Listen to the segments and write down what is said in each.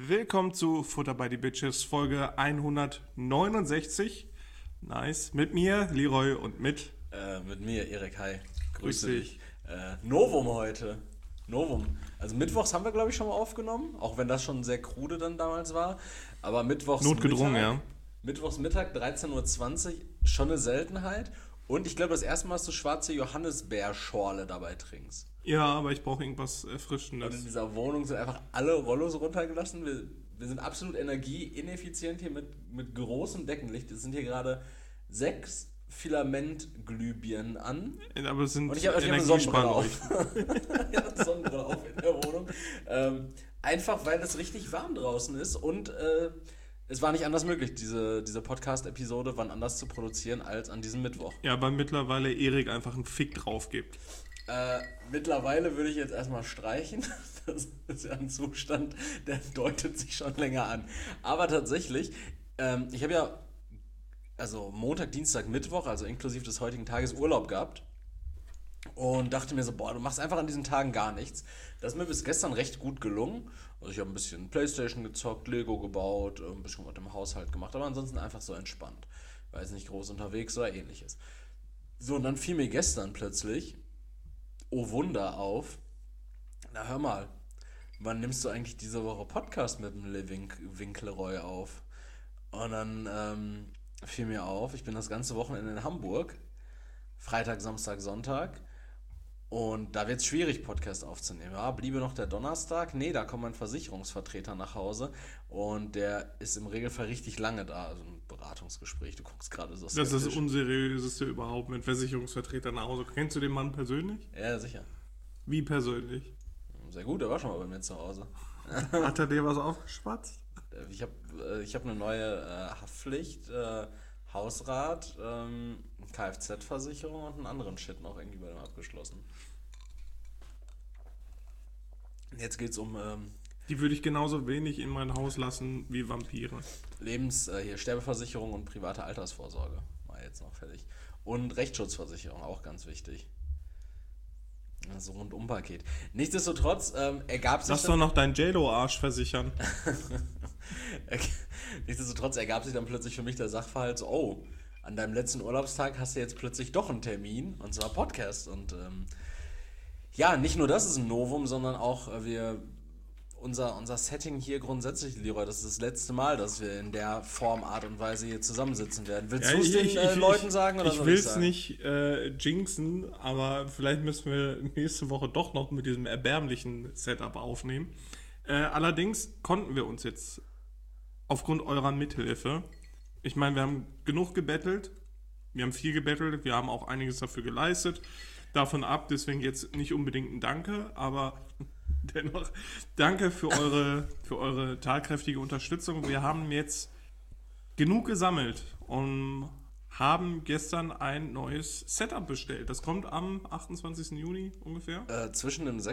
Willkommen zu Futter by the Bitches, Folge 169. Nice. Mit mir, Leroy, und mit mir, Erik. Hi. Grüß dich. Novum heute. Novum. Also mittwochs haben wir, glaube ich, schon mal aufgenommen, auch wenn das schon sehr krude dann damals war. Aber mittwochs Notgedrungen, Mittag, ja. Mittwochs Mittag, 13.20 Uhr, schon eine Seltenheit. Und ich glaube, das erste Mal, dass du schwarze Johannisbeerschorle dabei trinkst. Ja, aber ich brauche irgendwas Und in Erfrischendes. dieser Wohnung sind einfach alle Rollos runtergelassen. Wir sind absolut energieineffizient hier mit großem Deckenlicht. Es sind hier gerade 6 Filamentglühbirnen an. Aber es sind Und ich habe eine Sonnenbrille auf. Energiesparleuchten. Ich habe eine Sonnenbrille auf in der Wohnung. Einfach, weil es richtig warm draußen ist und es war nicht anders möglich, diese Podcast-Episode wann anders zu produzieren als an diesem Mittwoch. Ja, weil mittlerweile Erik einfach einen Fick drauf gibt. Mittlerweile würde ich jetzt erstmal streichen. Das ist ja ein Zustand, der deutet sich schon länger an. Aber tatsächlich, ich habe ja also Montag, Dienstag, Mittwoch, also inklusive des heutigen Tages Urlaub gehabt. Und dachte mir so, boah, du machst einfach an diesen Tagen gar nichts. Das ist mir bis gestern recht gut gelungen. Also ich habe ein bisschen Playstation gezockt, Lego gebaut, ein bisschen was im Haushalt gemacht, aber ansonsten einfach so entspannt. War jetzt nicht groß unterwegs oder ähnliches. So, und dann fiel mir gestern plötzlich, oh Wunder, auf. Na hör mal, wann nimmst du eigentlich diese Woche Podcast mit dem Winkleroy auf? Und dann fiel mir auf, ich bin das ganze Wochenende in Hamburg. Freitag, Samstag, Sonntag. Und da wird es schwierig, Podcast aufzunehmen. Ja, bliebe noch der Donnerstag. Nee, da kommt mein Versicherungsvertreter nach Hause. Und der ist im Regelfall richtig lange da. Also ein Beratungsgespräch. Du guckst gerade so skeptisch. Das ist das Unseriöseste überhaupt mit Versicherungsvertretern nach Hause. Kennst du den Mann persönlich? Ja, sicher. Wie persönlich? Sehr gut, der war schon mal bei mir zu Hause. Hat er dir was aufgeschwatzt? Ich hab eine neue Haftpflicht, Hausrat, Kfz-Versicherung und einen anderen Shit noch irgendwie bei dem abgeschlossen. Jetzt geht's um Die würde ich genauso wenig in mein Haus lassen wie Vampire. Sterbeversicherung und private Altersvorsorge. War jetzt noch fertig. Und Rechtsschutzversicherung, auch ganz wichtig. So ein Rundumpaket. Nichtsdestotrotz ergab sich... Lass doch noch deinen JLo-Arsch versichern. Nichtsdestotrotz ergab sich dann plötzlich für mich der Sachverhalt so, oh, an deinem letzten Urlaubstag hast du jetzt plötzlich doch einen Termin, und zwar Podcast. Und ja, nicht nur das ist ein Novum, sondern auch unser Setting hier grundsätzlich, Leroy, das ist das letzte Mal, dass wir in der Form, Art und Weise hier zusammensitzen werden. Willst du es den Leuten sagen oder ich soll will ich es sagen? nicht jinxen, aber vielleicht müssen wir nächste Woche doch noch mit diesem erbärmlichen Setup aufnehmen. Allerdings konnten wir uns jetzt aufgrund eurer Mithilfe, ich meine, wir haben genug gebettelt, wir haben viel gebettelt, wir haben auch einiges dafür geleistet, davon ab, deswegen jetzt nicht unbedingt ein Danke, aber dennoch danke für eure tatkräftige Unterstützung. Wir haben jetzt genug gesammelt und haben gestern ein neues Setup bestellt. Das kommt am 28. Juni ungefähr. Zwischen dem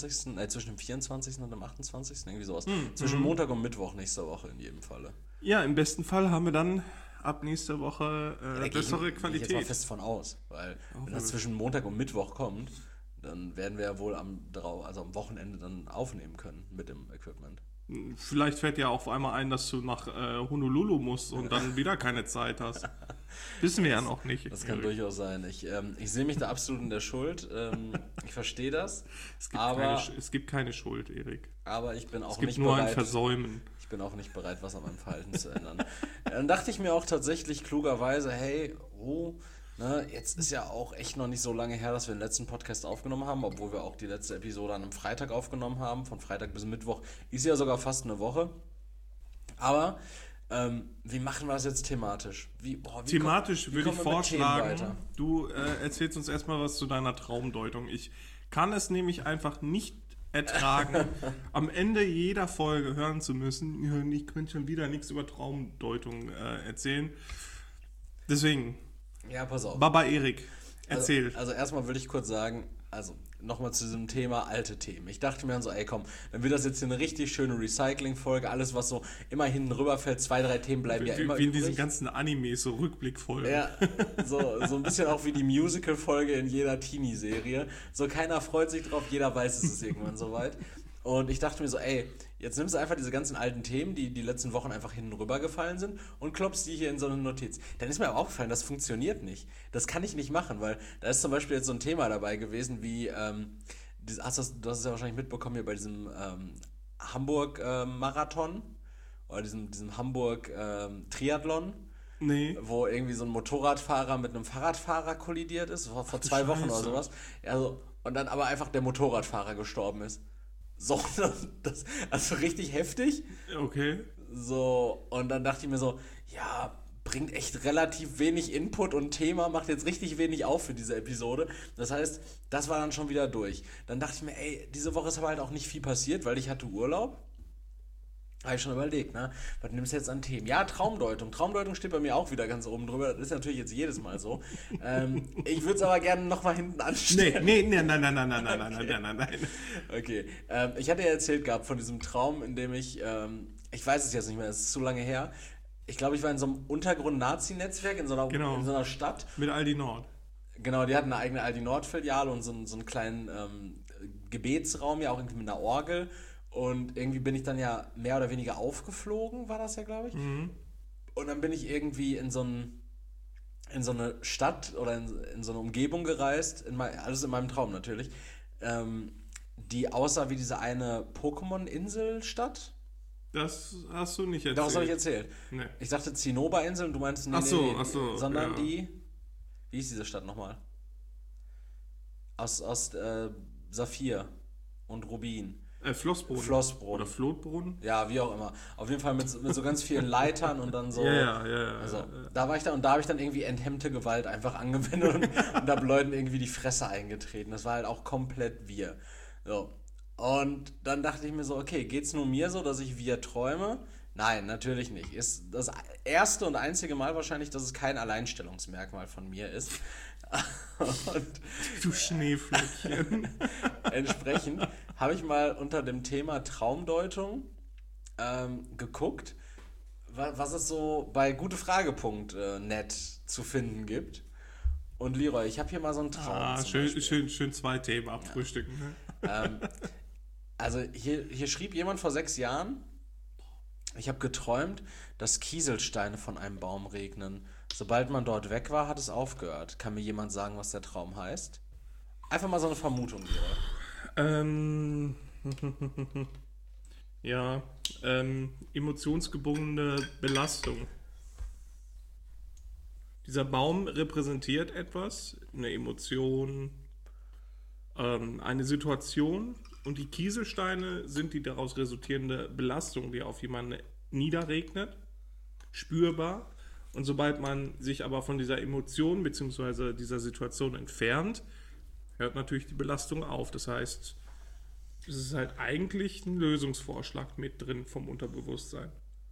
24. und dem 28. irgendwie sowas. Zwischen Montag und Mittwoch nächster Woche in jedem Falle. Ja, im besten Fall haben wir dann ab nächster Woche bessere Qualität. Gehe ich jetzt mal fest von aus, weil wenn das zwischen Montag und Mittwoch kommt, dann werden wir ja wohl am Wochenende dann aufnehmen können mit dem Equipment. Vielleicht fällt dir auf einmal ein, dass du nach Honolulu musst und dann wieder keine Zeit hast. Wissen wir ja noch nicht. Das kann durchaus sein. Ich sehe mich da absolut in der Schuld. Ich verstehe das. Es gibt keine Schuld, Erik. Aber ich bin auch es gibt nicht nur bereit. Ein Versäumen. Ich bin auch nicht bereit, was an meinem Verhalten zu ändern. Dann dachte ich mir auch tatsächlich klugerweise, hey, jetzt ist ja auch echt noch nicht so lange her, dass wir den letzten Podcast aufgenommen haben, obwohl wir auch die letzte Episode an einem Freitag aufgenommen haben. Von Freitag bis Mittwoch ist ja sogar fast eine Woche. Aber wie machen wir das jetzt thematisch? Thematisch würde ich vorschlagen, du erzählst uns erstmal was zu deiner Traumdeutung. Ich kann es nämlich einfach nicht ertragen, am Ende jeder Folge hören zu müssen, ja, ich könnte schon wieder nichts über Traumdeutung erzählen. Deswegen... Ja, pass auf. Baba Erik, erzähl. Also erstmal würde ich kurz sagen, nochmal zu diesem Thema alte Themen. Ich dachte mir dann so, ey komm, dann wird das jetzt hier eine richtig schöne Recycling-Folge, alles was so immer hinten rüberfällt, 2, 3 Themen bleiben ja immer wie in übrig. diesen ganzen Animes, so Rückblickfolgen. Ja, so ein bisschen auch wie die Musical-Folge in jeder Teenie-Serie. So keiner freut sich drauf, jeder weiß, es ist irgendwann soweit. Und ich dachte mir so, ey, jetzt nimmst du einfach diese ganzen alten Themen, die die letzten Wochen einfach hinten rübergefallen sind und klopfst die hier in so eine Notiz. Dann ist mir aber aufgefallen, das funktioniert nicht. Das kann ich nicht machen, weil da ist zum Beispiel jetzt so ein Thema dabei gewesen wie, du hast es ja wahrscheinlich mitbekommen hier bei diesem Hamburg-Marathon oder diesem Hamburg-Triathlon. Nee. Wo irgendwie so ein Motorradfahrer mit einem Fahrradfahrer kollidiert ist, vor 2 Wochen oder Scheiße. sowas. Also, und dann aber einfach der Motorradfahrer gestorben ist. So, also richtig heftig. Okay. So, und dann dachte ich mir so, ja, bringt echt relativ wenig Input und Thema, macht jetzt richtig wenig auf für diese Episode. Das heißt, das war dann schon wieder durch. Dann dachte ich mir, ey, diese Woche ist aber halt auch nicht viel passiert, weil ich hatte Urlaub. Habe ich schon überlegt, ne? Was nimmst du jetzt an Themen? Ja, Traumdeutung. Traumdeutung steht bei mir auch wieder ganz oben drüber. Das ist natürlich jetzt jedes Mal so. Ich würde es aber gerne nochmal hinten anstellen. Nee, nein. Okay. Ich hatte ja erzählt gehabt von diesem Traum, in dem ich weiß es jetzt nicht mehr, es ist zu lange her. Ich glaube, ich war in so einem Untergrund-Nazi-Netzwerk in so einer Stadt. Mit Aldi Nord. Genau, die hatten eine eigene Aldi Nord-Filiale und so einen kleinen Gebetsraum, ja auch irgendwie mit einer Orgel. Und irgendwie bin ich dann ja mehr oder weniger aufgeflogen, war das ja, glaube ich. Mhm. Und dann bin ich irgendwie in so eine Stadt oder in so eine Umgebung gereist, alles in meinem Traum natürlich, die aussah wie diese eine Pokémon-Insel-Stadt. Das hast du nicht erzählt. Daraus habe ich erzählt. Nee. Ich dachte Zinnober-Insel und du meinst Ach so, sondern ja. wie hieß diese Stadt nochmal? Aus Saphir und Rubin. Flossbrunnen. Flossbrunnen. Oder Flotbrunnen. Ja, wie auch immer. Auf jeden Fall mit so ganz vielen Leitern und dann so. Ja. Also, da war ich da und da habe ich dann irgendwie enthemmte Gewalt einfach angewendet und habe Leuten irgendwie die Fresse eingetreten. Das war halt auch komplett wir. So. Und dann dachte ich mir so, okay, geht's nur mir so, dass ich wir träume? Nein, natürlich nicht. Ist das erste und einzige Mal wahrscheinlich, dass es kein Alleinstellungsmerkmal von mir ist. Und Du Schneeflöckchen. entsprechend habe ich mal unter dem Thema Traumdeutung geguckt, was es so bei Gute-Frage.net zu finden gibt. Und Leroy, ich habe hier mal so einen Traum. Schön 2 Themen abfrühstücken. Ne? Also hier schrieb jemand vor 6 Jahren, ich habe geträumt, dass Kieselsteine von einem Baum regnen. Sobald man dort weg war, hat es aufgehört. Kann mir jemand sagen, was der Traum heißt? Einfach mal so eine Vermutung, Leroy. Ja, emotionsgebundene Belastung. Dieser Baum repräsentiert etwas, eine Emotion, eine Situation und die Kieselsteine sind die daraus resultierende Belastung, die auf jemanden niederregnet, spürbar. Und sobald man sich aber von dieser Emotion bzw. dieser Situation entfernt, hört natürlich die Belastung auf. Das heißt, es ist halt eigentlich ein Lösungsvorschlag mit drin vom Unterbewusstsein.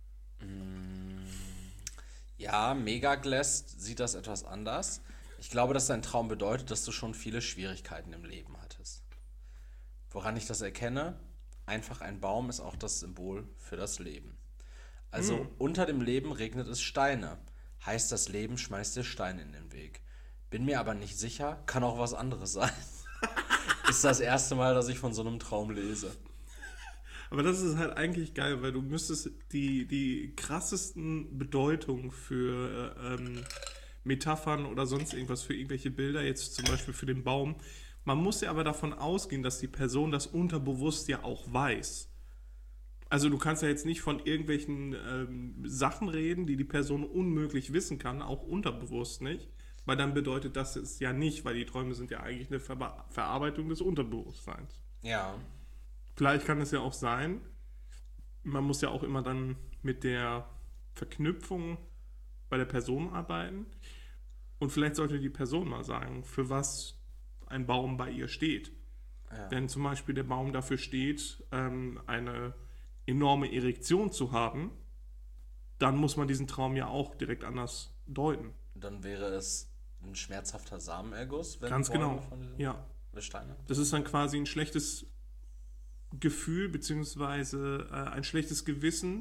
Ja, Megaglast sieht das etwas anders. Ich glaube, dass dein Traum bedeutet, dass du schon viele Schwierigkeiten im Leben hattest. Woran ich das erkenne? Einfach ein Baum ist auch das Symbol für das Leben. Also unter dem Leben regnet es Steine. Heißt, das Leben schmeißt dir Steine in den Weg. Bin mir aber nicht sicher, kann auch was anderes sein. Ist das erste Mal, dass ich von so einem Traum lese. Aber das ist halt eigentlich geil, weil du müsstest die krassesten Bedeutungen für Metaphern oder sonst irgendwas, für irgendwelche Bilder, jetzt zum Beispiel für den Baum. Man muss ja aber davon ausgehen, dass die Person das unterbewusst ja auch weiß. Also du kannst ja jetzt nicht von irgendwelchen Sachen reden, die Person unmöglich wissen kann, auch unterbewusst nicht. Weil dann bedeutet das es ja nicht, weil die Träume sind ja eigentlich eine Verarbeitung des Unterbewusstseins. Ja. Vielleicht kann es ja auch sein, man muss ja auch immer dann mit der Verknüpfung bei der Person arbeiten. Und vielleicht sollte die Person mal sagen, für was ein Baum bei ihr steht. Ja. Wenn zum Beispiel der Baum dafür steht, eine enorme Erektion zu haben, dann muss man diesen Traum ja auch direkt anders deuten. Dann wäre es ein schmerzhafter Samenerguss, wenn Ganz Bäume genau, von diesen ja. Steine. Das ist dann quasi ein schlechtes Gefühl, beziehungsweise ein schlechtes Gewissen,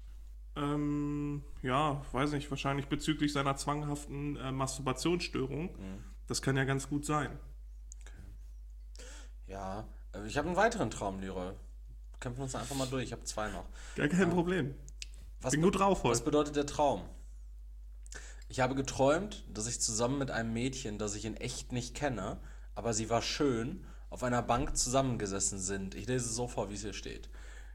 weiß nicht, wahrscheinlich bezüglich seiner zwanghaften Masturbationsstörung. Das kann ja ganz gut sein. Ja, ich habe einen weiteren Traum, Leroy. kämpfen uns einfach mal durch. Ich habe 2 noch. Gar kein Problem. Bin gut drauf heute. Was bedeutet der Traum? Ich habe geträumt, dass ich zusammen mit einem Mädchen, das ich in echt nicht kenne, aber sie war schön, auf einer Bank zusammengesessen sind. Ich lese es so vor, wie es hier steht.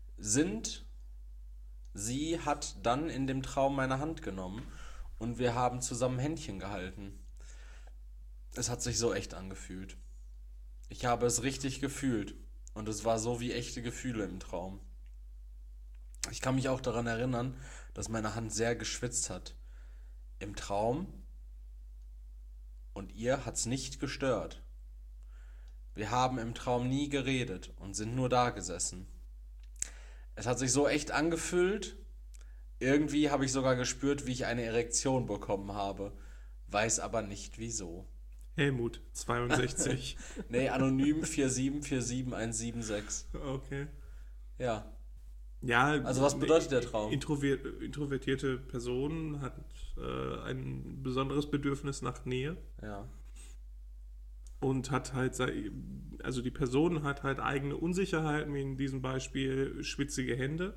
Sie hat dann in dem Traum meine Hand genommen und wir haben zusammen Händchen gehalten. Es hat sich so echt angefühlt. Ich habe es richtig gefühlt und es war so wie echte Gefühle im Traum. Ich kann mich auch daran erinnern, dass meine Hand sehr geschwitzt hat. Im Traum und ihr hat's nicht gestört. Wir haben im Traum nie geredet und sind nur da gesessen. Es hat sich so echt angefühlt. Irgendwie habe ich sogar gespürt, wie ich eine Erektion bekommen habe. Weiß aber nicht wieso. Helmut, 62. Nee, anonym 4747176. Okay. Ja. Ja, Also was bedeutet der Traum? Introvertierte Person hat ein besonderes Bedürfnis nach Nähe. Ja. Und hat halt, also die Person hat halt eigene Unsicherheiten, wie in diesem Beispiel schwitzige Hände.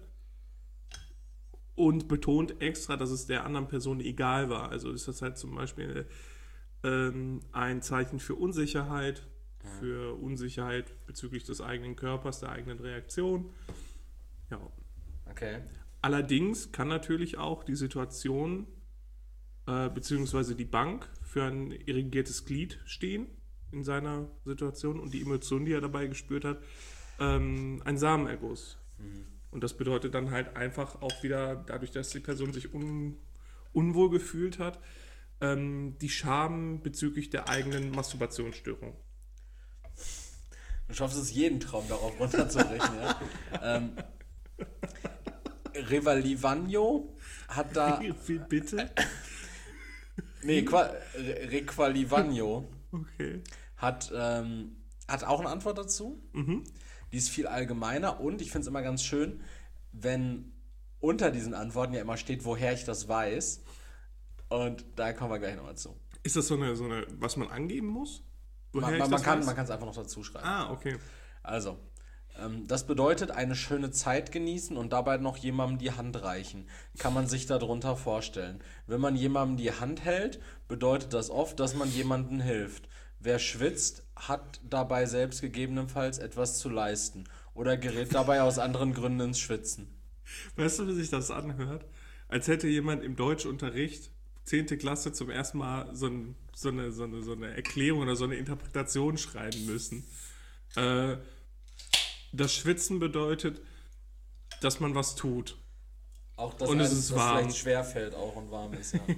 Und betont extra, dass es der anderen Person egal war. Also ist das halt zum Beispiel ein Zeichen für Unsicherheit, bezüglich des eigenen Körpers, der eigenen Reaktion. Ja. Okay. Allerdings kann natürlich auch die Situation beziehungsweise die Bank für ein irrigiertes Glied stehen in seiner Situation und die Emotion, die er dabei gespürt hat, ein Samenerguss. Mhm. Und das bedeutet dann halt einfach auch wieder, dadurch, dass die Person sich unwohl gefühlt hat, die Scham bezüglich der eigenen Masturbationsstörung. Du schaffst es, jeden Traum darauf runterzubrechen, ja? Revalivagno hat da... Wie bitte? Nee, Requalivagno okay. hat auch eine Antwort dazu. Mhm. Die ist viel allgemeiner und ich finde es immer ganz schön, wenn unter diesen Antworten ja immer steht, woher ich das weiß. Und da kommen wir gleich nochmal zu. Ist das so eine, was man angeben muss? Man kann es einfach noch dazu schreiben. Ah, okay. Also, das bedeutet, eine schöne Zeit genießen und dabei noch jemandem die Hand reichen. Kann man sich darunter vorstellen. Wenn man jemandem die Hand hält, bedeutet das oft, dass man jemandem hilft. Wer schwitzt, hat dabei selbst gegebenenfalls etwas zu leisten oder gerät dabei aus anderen Gründen ins Schwitzen. Weißt du, wie sich das anhört? Als hätte jemand im Deutschunterricht 10. Klasse zum ersten Mal so eine Erklärung oder so eine Interpretation schreiben müssen. Das Schwitzen bedeutet, dass man was tut. Auch dass und es ist warm. Vielleicht schwerfällt auch und warm ist, ja.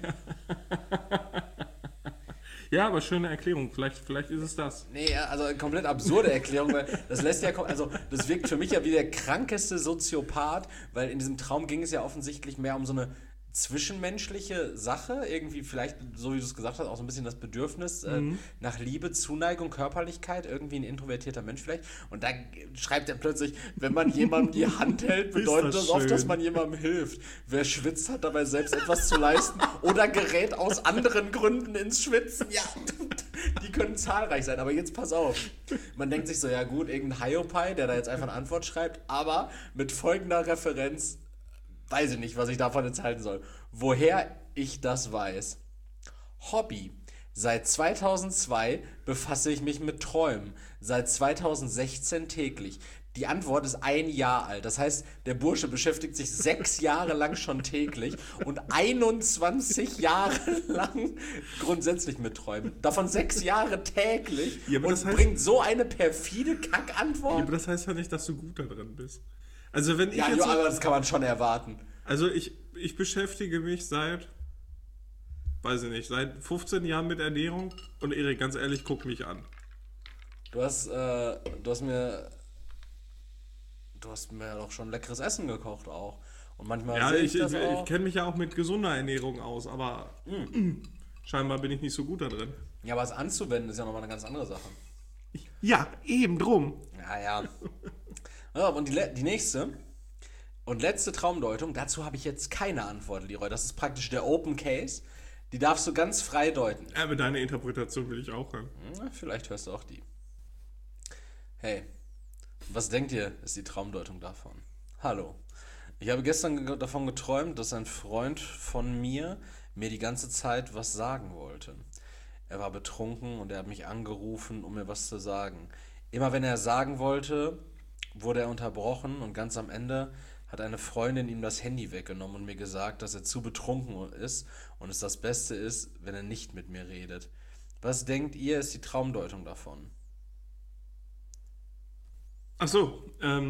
Ja, aber schöne Erklärung. Vielleicht ist es das. Nee, also eine komplett absurde Erklärung, weil das lässt ja, also das wirkt für mich ja wie der krankeste Soziopath, weil in diesem Traum ging es ja offensichtlich mehr um so eine zwischenmenschliche Sache, irgendwie vielleicht, so wie du es gesagt hast, auch so ein bisschen das Bedürfnis nach Liebe, Zuneigung, Körperlichkeit, irgendwie ein introvertierter Mensch vielleicht. Und da schreibt er plötzlich, wenn man jemandem die Hand hält, bedeutet das oft, dass man jemandem hilft. Wer schwitzt, hat dabei selbst etwas zu leisten oder gerät aus anderen Gründen ins Schwitzen. Ja, die können zahlreich sein, aber jetzt pass auf. Man denkt sich so, ja gut, irgendein Hiopai, der da jetzt einfach eine Antwort schreibt, aber mit folgender Referenz, weiß ich nicht, was ich davon jetzt halten soll. Woher ich das weiß. Hobby. Seit 2002 befasse ich mich mit Träumen. Seit 2016 täglich. Die Antwort ist 1 Jahr alt. Das heißt, der Bursche beschäftigt sich 6 Jahre lang schon täglich und 21 Jahre lang grundsätzlich mit Träumen. Davon 6 Jahre täglich und das heißt, bringt so eine perfide Kackantwort. Ja, aber das heißt ja nicht, dass du gut da drin bist. Also wenn ich ja, jetzt aber das kann man schon erwarten. Also ich beschäftige mich seit 15 Jahren mit Ernährung und Erik, ganz ehrlich, guck mich an. Du hast mir doch schon leckeres Essen gekocht auch. Und manchmal ja, ich kenne mich ja auch mit gesunder Ernährung aus, aber scheinbar bin ich nicht so gut da drin. Ja, aber es anzuwenden ist ja nochmal eine ganz andere Sache. Ja, eben drum. Ja. Ja, und die nächste und letzte Traumdeutung, dazu habe ich jetzt keine Antwort, Leroy. Das ist praktisch der Open Case. Die darfst du ganz frei deuten. Aber deine Interpretation will ich auch hören. Vielleicht hörst du auch die. Hey, Was denkt ihr, ist die Traumdeutung davon? Hallo. Ich habe gestern davon geträumt, dass ein Freund von mir die ganze Zeit was sagen wollte. Er war betrunken und er hat mich angerufen, um mir was zu sagen. Immer wenn er sagen wollte, wurde er unterbrochen und ganz am Ende hat eine Freundin ihm das Handy weggenommen und mir gesagt, dass er zu betrunken ist und es das Beste ist, wenn er nicht mit mir redet. Was denkt ihr, ist die Traumdeutung davon? Ach so,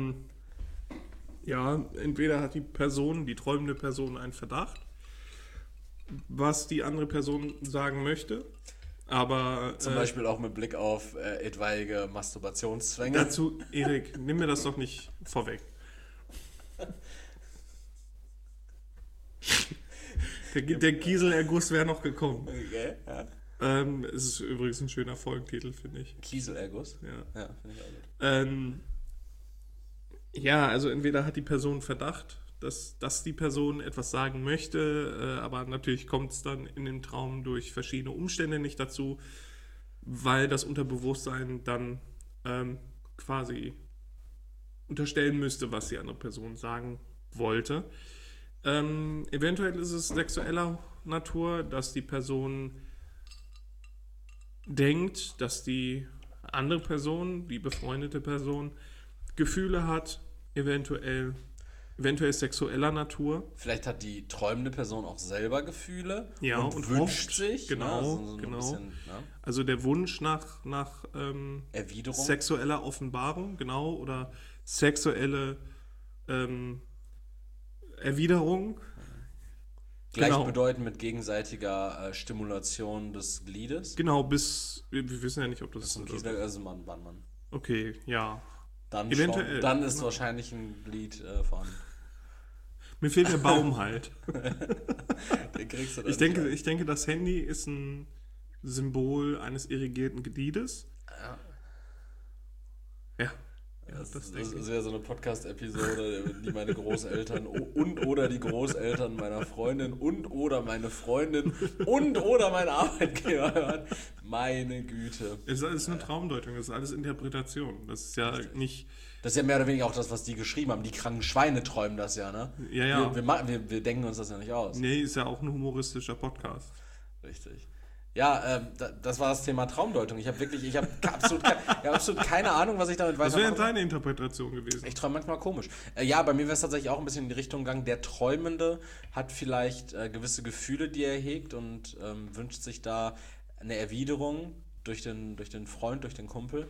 ja, entweder hat die träumende Person einen Verdacht, was die andere Person sagen möchte, aber Zum Beispiel auch mit Blick auf etwaige Masturbationszwänge. dazu, Erik, nimm mir das doch nicht vorweg. Der Kieselerguss wäre noch gekommen. Okay, ja. Es ist übrigens ein schöner Folgentitel, finde ich. Kieselerguss? Ja. Ja, finde ich auch gut. Ja, also entweder hat die Person Verdacht, dass die Person etwas sagen möchte, aber natürlich kommt es dann in dem Traum durch verschiedene Umstände nicht dazu, weil das Unterbewusstsein dann quasi unterstellen müsste, was die andere Person sagen wollte. Eventuell ist es sexueller Natur, dass die Person denkt, dass die andere Person, die befreundete Person, Gefühle hat, eventuell sexueller Natur. Vielleicht hat die träumende Person auch selber Gefühle Ja, und wünscht hofft, sich. genau, ne, so ein genau. Bisschen, ne? Also der Wunsch nach Erwiderung. sexueller Offenbarung, genau, oder sexuelle Erwiderung. Gleichbedeutend mit gegenseitiger Stimulation des Gliedes. Genau, wir wissen ja nicht, ob das Das ist ein Kiesel, also Mann. Okay, ja. Dann Eventuell, schon. Dann ist genau. wahrscheinlich ein Glied vorhanden. Mir fehlt der Baum halt. Den kriegst du dann Ich denke, das Handy ist ein Symbol eines irrigierten Gliedes. Ja. Ja. Das ist ja so eine Podcast-Episode, die meine Großeltern oder die Großeltern meiner Freundin oder meine Freundin oder mein Arbeitgeber hören. Meine Güte. Es ist alles eine Traumdeutung, das ist alles Interpretation. Das ist ja nicht. Das ist ja mehr oder weniger auch das, was die geschrieben haben. Die kranken Schweine träumen das ja, ne? Ja. Wir denken uns das ja nicht aus. Nee, ist ja auch ein humoristischer Podcast. Richtig. Ja, das war das Thema Traumdeutung. Ich habe absolut keine Ahnung, was ich damit Was wäre weitermache. denn deine Interpretation gewesen? Ich träume manchmal komisch. Ja, bei mir wäre es tatsächlich auch ein bisschen in die Richtung gegangen, der Träumende hat vielleicht gewisse Gefühle, die er hegt und wünscht sich da eine Erwiderung durch den Freund, durch den Kumpel.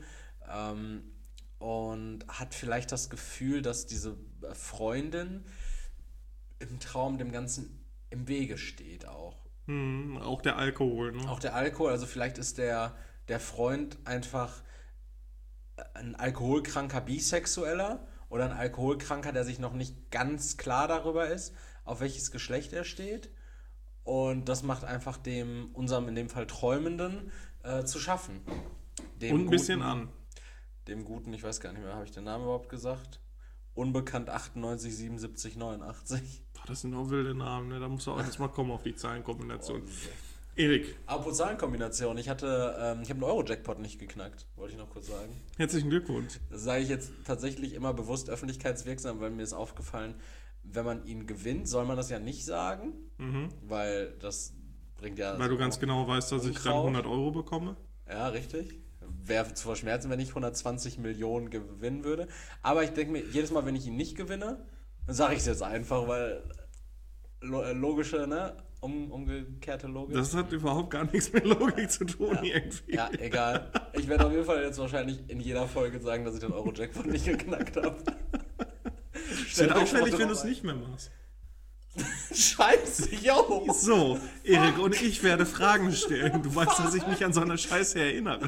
Und hat vielleicht das Gefühl, dass diese Freundin im Traum dem Ganzen im Wege steht auch. Auch der Alkohol, ne? Auch der Alkohol, also vielleicht ist der Freund einfach ein alkoholkranker Bisexueller oder ein Alkoholkranker, der sich noch nicht ganz klar darüber ist, auf welches Geschlecht er steht. Und das macht einfach unserem in dem Fall Träumenden zu schaffen. Und ein bisschen an. Dem Guten, ich weiß gar nicht mehr, habe ich den Namen überhaupt gesagt? Unbekannt 98, 77, 89. Boah, das sind auch wilde Namen, ne? Da muss auch alles mal kommen auf die Zahlenkombination. Erik, Apropos Zahlenkombination, ich habe einen Euro-Jackpot nicht geknackt, wollte ich noch kurz sagen. herzlichen Glückwunsch. Das sage ich jetzt tatsächlich immer bewusst öffentlichkeitswirksam, weil mir ist aufgefallen, wenn man ihn gewinnt, soll man das ja nicht sagen, weil das bringt ja... Weil so du ganz genau weißt, dass ich dann Unkraut. 100 Euro bekomme. Ja, richtig. Wäre zu verschmerzen, wenn ich 120 Millionen gewinnen würde. Aber ich denke mir, jedes Mal, wenn ich ihn nicht gewinne, dann sage ich es jetzt einfach, weil logische, ne? Umgekehrte Logik. Das hat überhaupt gar nichts mit Logik zu tun irgendwie. Ja, egal. Ich werde auf jeden Fall jetzt wahrscheinlich in jeder Folge sagen, dass ich den Euro-Jackpot nicht geknackt habe. Es wird auffällig, wenn du es nicht mehr machst. Scheiße, yo! So, Erik, und ich werde Fragen stellen. Du weißt, dass ich mich an so eine Scheiße erinnere.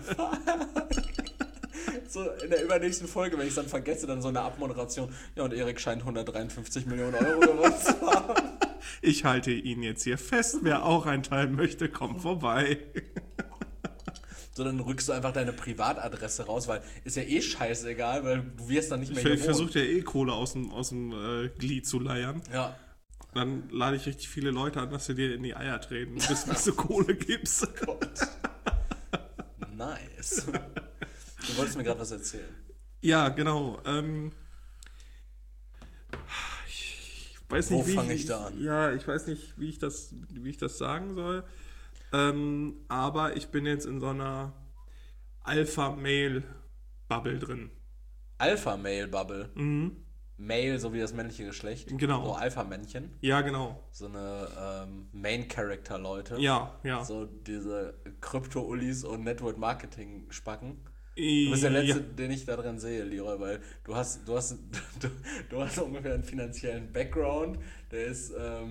So in der übernächsten Folge, wenn ich es dann vergesse, dann so eine Abmoderation. Ja, und Erik scheint 153 Millionen Euro gewonnen zu haben. Ich halte ihn jetzt hier fest. Wer auch einteilen möchte, kommt vorbei. So, dann rückst du einfach deine Privatadresse raus, weil ist ja eh scheißegal, weil du wirst dann nicht mehr Ich hier wohnen. versuche ja eh Kohle aus dem Glied zu leiern. Ja. Dann lade ich richtig viele Leute an, dass sie dir in die Eier treten, bis du Kohle gibst. Gott. Nice. Du wolltest mir gerade was erzählen. Ja, genau. Ich weiß nicht, Wo fange ich da an? Ja, ich weiß nicht, wie ich das sagen soll. Aber ich bin jetzt in so einer Alpha-Male-Bubble drin. Alpha-Male-Bubble. Male, so wie das männliche Geschlecht. Genau. So Alpha-Männchen. Ja, genau. So eine Main-Character-Leute. Ja, ja. So diese Krypto-Ullis und Network-Marketing-Spacken. Du bist der Letzte, den ich da drin sehe, Leroy, weil du hast ungefähr einen finanziellen Background, der ist,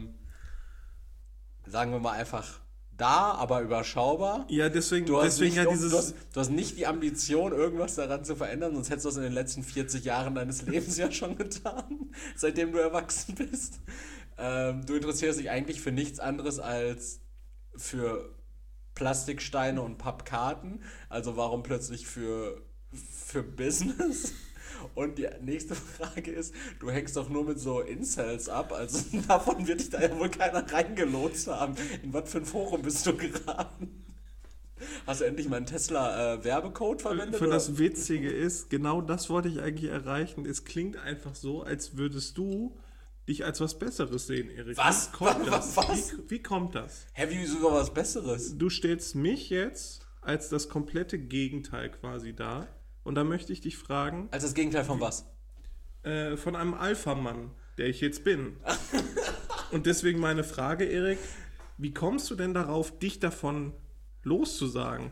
sagen wir mal einfach da, aber überschaubar. Ja, deswegen Du hast dieses... du hast nicht die Ambition, irgendwas daran zu verändern, sonst hättest du das in den letzten 40 Jahren deines Lebens ja schon getan, seitdem du erwachsen bist. Du interessierst dich eigentlich für nichts anderes als für Plastiksteine und Pappkarten. Also warum plötzlich für Business? Und die nächste Frage ist, du hängst doch nur mit so Incels ab, also davon wird dich da ja wohl keiner reingelotst haben. In was für ein Forum bist du geraten? Hast du endlich mal einen Tesla-Werbecode verwendet? Für das Witzige ist, genau das wollte ich eigentlich erreichen. Es klingt einfach so, als würdest du dich als was Besseres sehen, Erik. Was? Wie kommt das? Hä, wie sogar was Besseres? Du stellst mich jetzt als das komplette Gegenteil quasi dar. Und da möchte ich dich fragen... Als das Gegenteil von was? Von einem Alpha-Mann, der ich jetzt bin. Und deswegen meine Frage, Erik, wie kommst du denn darauf, dich davon loszusagen?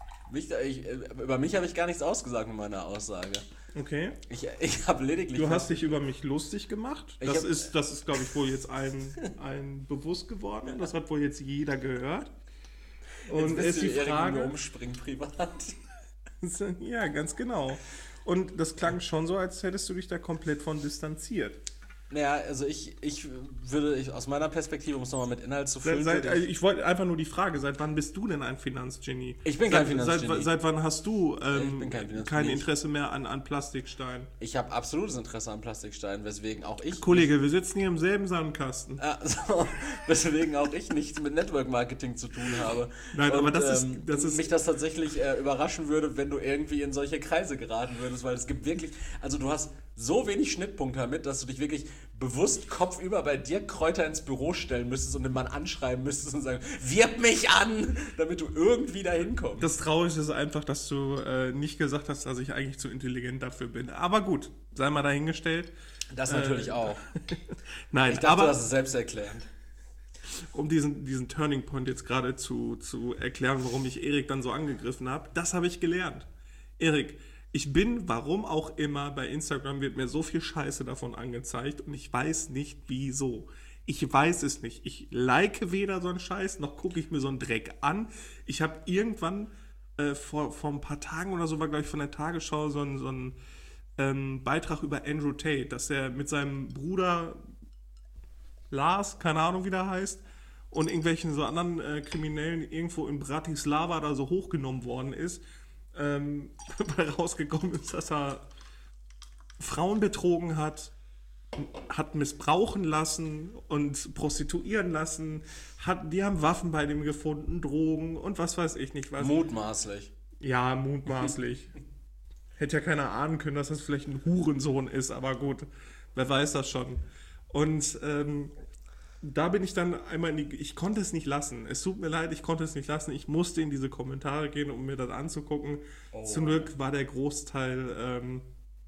Über mich habe ich gar nichts ausgesagt mit meiner Aussage. Okay. Ich habe lediglich... Du hast dich über mich lustig gemacht. Das ist, glaube ich, wohl jetzt ein bewusst geworden. Das hat wohl jetzt jeder gehört. Und es ist die Frage... umspringen privat. Ja, ganz genau. Und das klang schon so, als hättest du dich da komplett von distanziert. Naja, also ich würde aus meiner Perspektive, um es nochmal mit Inhalt zu füllen... Ich wollte einfach nur die Frage, seit wann bist du denn ein Finanzgenie? Ich bin kein Finanzgenie. Seit wann hast du kein Finanzgenie. Interesse mehr an Plastiksteinen? Ich habe absolutes Interesse an Plastiksteinen, weswegen auch ich... Kollege, wir sitzen hier im selben Sandkasten. Weswegen auch ich nichts mit Network Marketing zu tun habe. Nein, aber das ist... Mich das tatsächlich überraschen würde, wenn du irgendwie in solche Kreise geraten würdest, weil es gibt wirklich... Also du hast so wenig Schnittpunkte damit, dass du dich wirklich bewusst kopfüber bei dir Kräuter ins Büro stellen müsstest und den Mann anschreiben müsstest und sagen, wirb mich an, damit du irgendwie da hinkommst. Das Traurige ist einfach, dass du nicht gesagt hast, dass ich eigentlich zu intelligent dafür bin. Aber gut, sei mal dahingestellt. Das natürlich auch. Nein, ich dachte, das ist selbsterklärend. Um diesen Turning Point jetzt gerade zu erklären, warum ich Erik dann so angegriffen habe, das habe ich gelernt. Erik, ich bin, warum auch immer, bei Instagram wird mir so viel Scheiße davon angezeigt und ich weiß nicht, wieso. Ich weiß es nicht. Ich like weder so einen Scheiß, noch gucke ich mir so einen Dreck an. Ich habe irgendwann, vor ein paar Tagen oder so, war glaube ich von der Tagesschau so ein Beitrag über Andrew Tate, dass er mit seinem Bruder Lars, keine Ahnung wie der heißt, und irgendwelchen so anderen Kriminellen irgendwo in Bratislava da so hochgenommen worden ist. Weil rausgekommen ist, dass er Frauen betrogen hat missbrauchen lassen und prostituieren lassen, die haben Waffen bei dem gefunden, Drogen und was weiß ich nicht was. Mutmaßlich. Ja, mutmaßlich. Hätte ja keiner ahnen können, dass das vielleicht ein Hurensohn ist, aber gut, wer weiß das schon. Und da bin ich dann einmal ich konnte es nicht lassen. Es tut mir leid, ich konnte es nicht lassen. Ich musste in diese Kommentare gehen, um mir das anzugucken. Oh. Zum Glück war der Großteil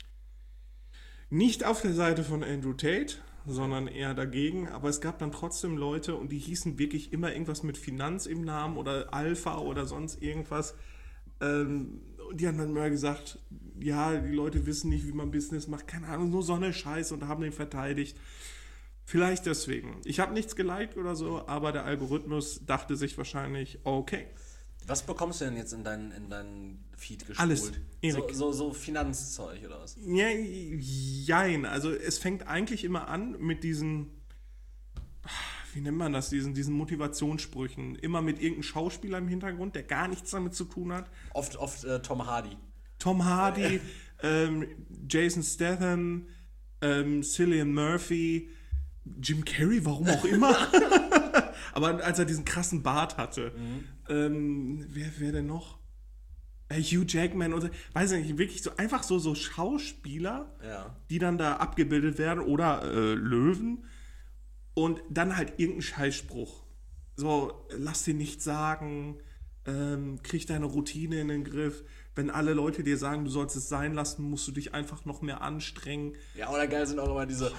nicht auf der Seite von Andrew Tate, sondern eher dagegen. Aber es gab dann trotzdem Leute und die hießen wirklich immer irgendwas mit Finanz im Namen oder Alpha oder sonst irgendwas. Die haben dann mal gesagt, ja, die Leute wissen nicht, wie man Business macht. Keine Ahnung, nur so eine Scheiße und haben den verteidigt. Vielleicht deswegen. Ich habe nichts geliked oder so, aber der Algorithmus dachte sich wahrscheinlich, okay. Was bekommst du denn jetzt in deinen Feed gespult? Alles, Erik. So Finanzzeug oder was? Ja, jein. Also es fängt eigentlich immer an mit diesen, wie nennt man das, diesen Motivationssprüchen. Immer mit irgendeinem Schauspieler im Hintergrund, der gar nichts damit zu tun hat. Oft Tom Hardy. Tom Hardy, Jason Statham, Cillian Murphy, Jim Carrey, warum auch immer. Aber als er diesen krassen Bart hatte. Wer denn noch? Hugh Jackman oder, weiß ich nicht, wirklich so einfach so Schauspieler, die dann da abgebildet werden oder Löwen und dann halt irgendein Scheißspruch. So, lass dir nichts sagen, krieg deine Routine in den Griff. Wenn alle Leute dir sagen, du sollst es sein lassen, musst du dich einfach noch mehr anstrengen. Ja, oder geil sind auch immer diese,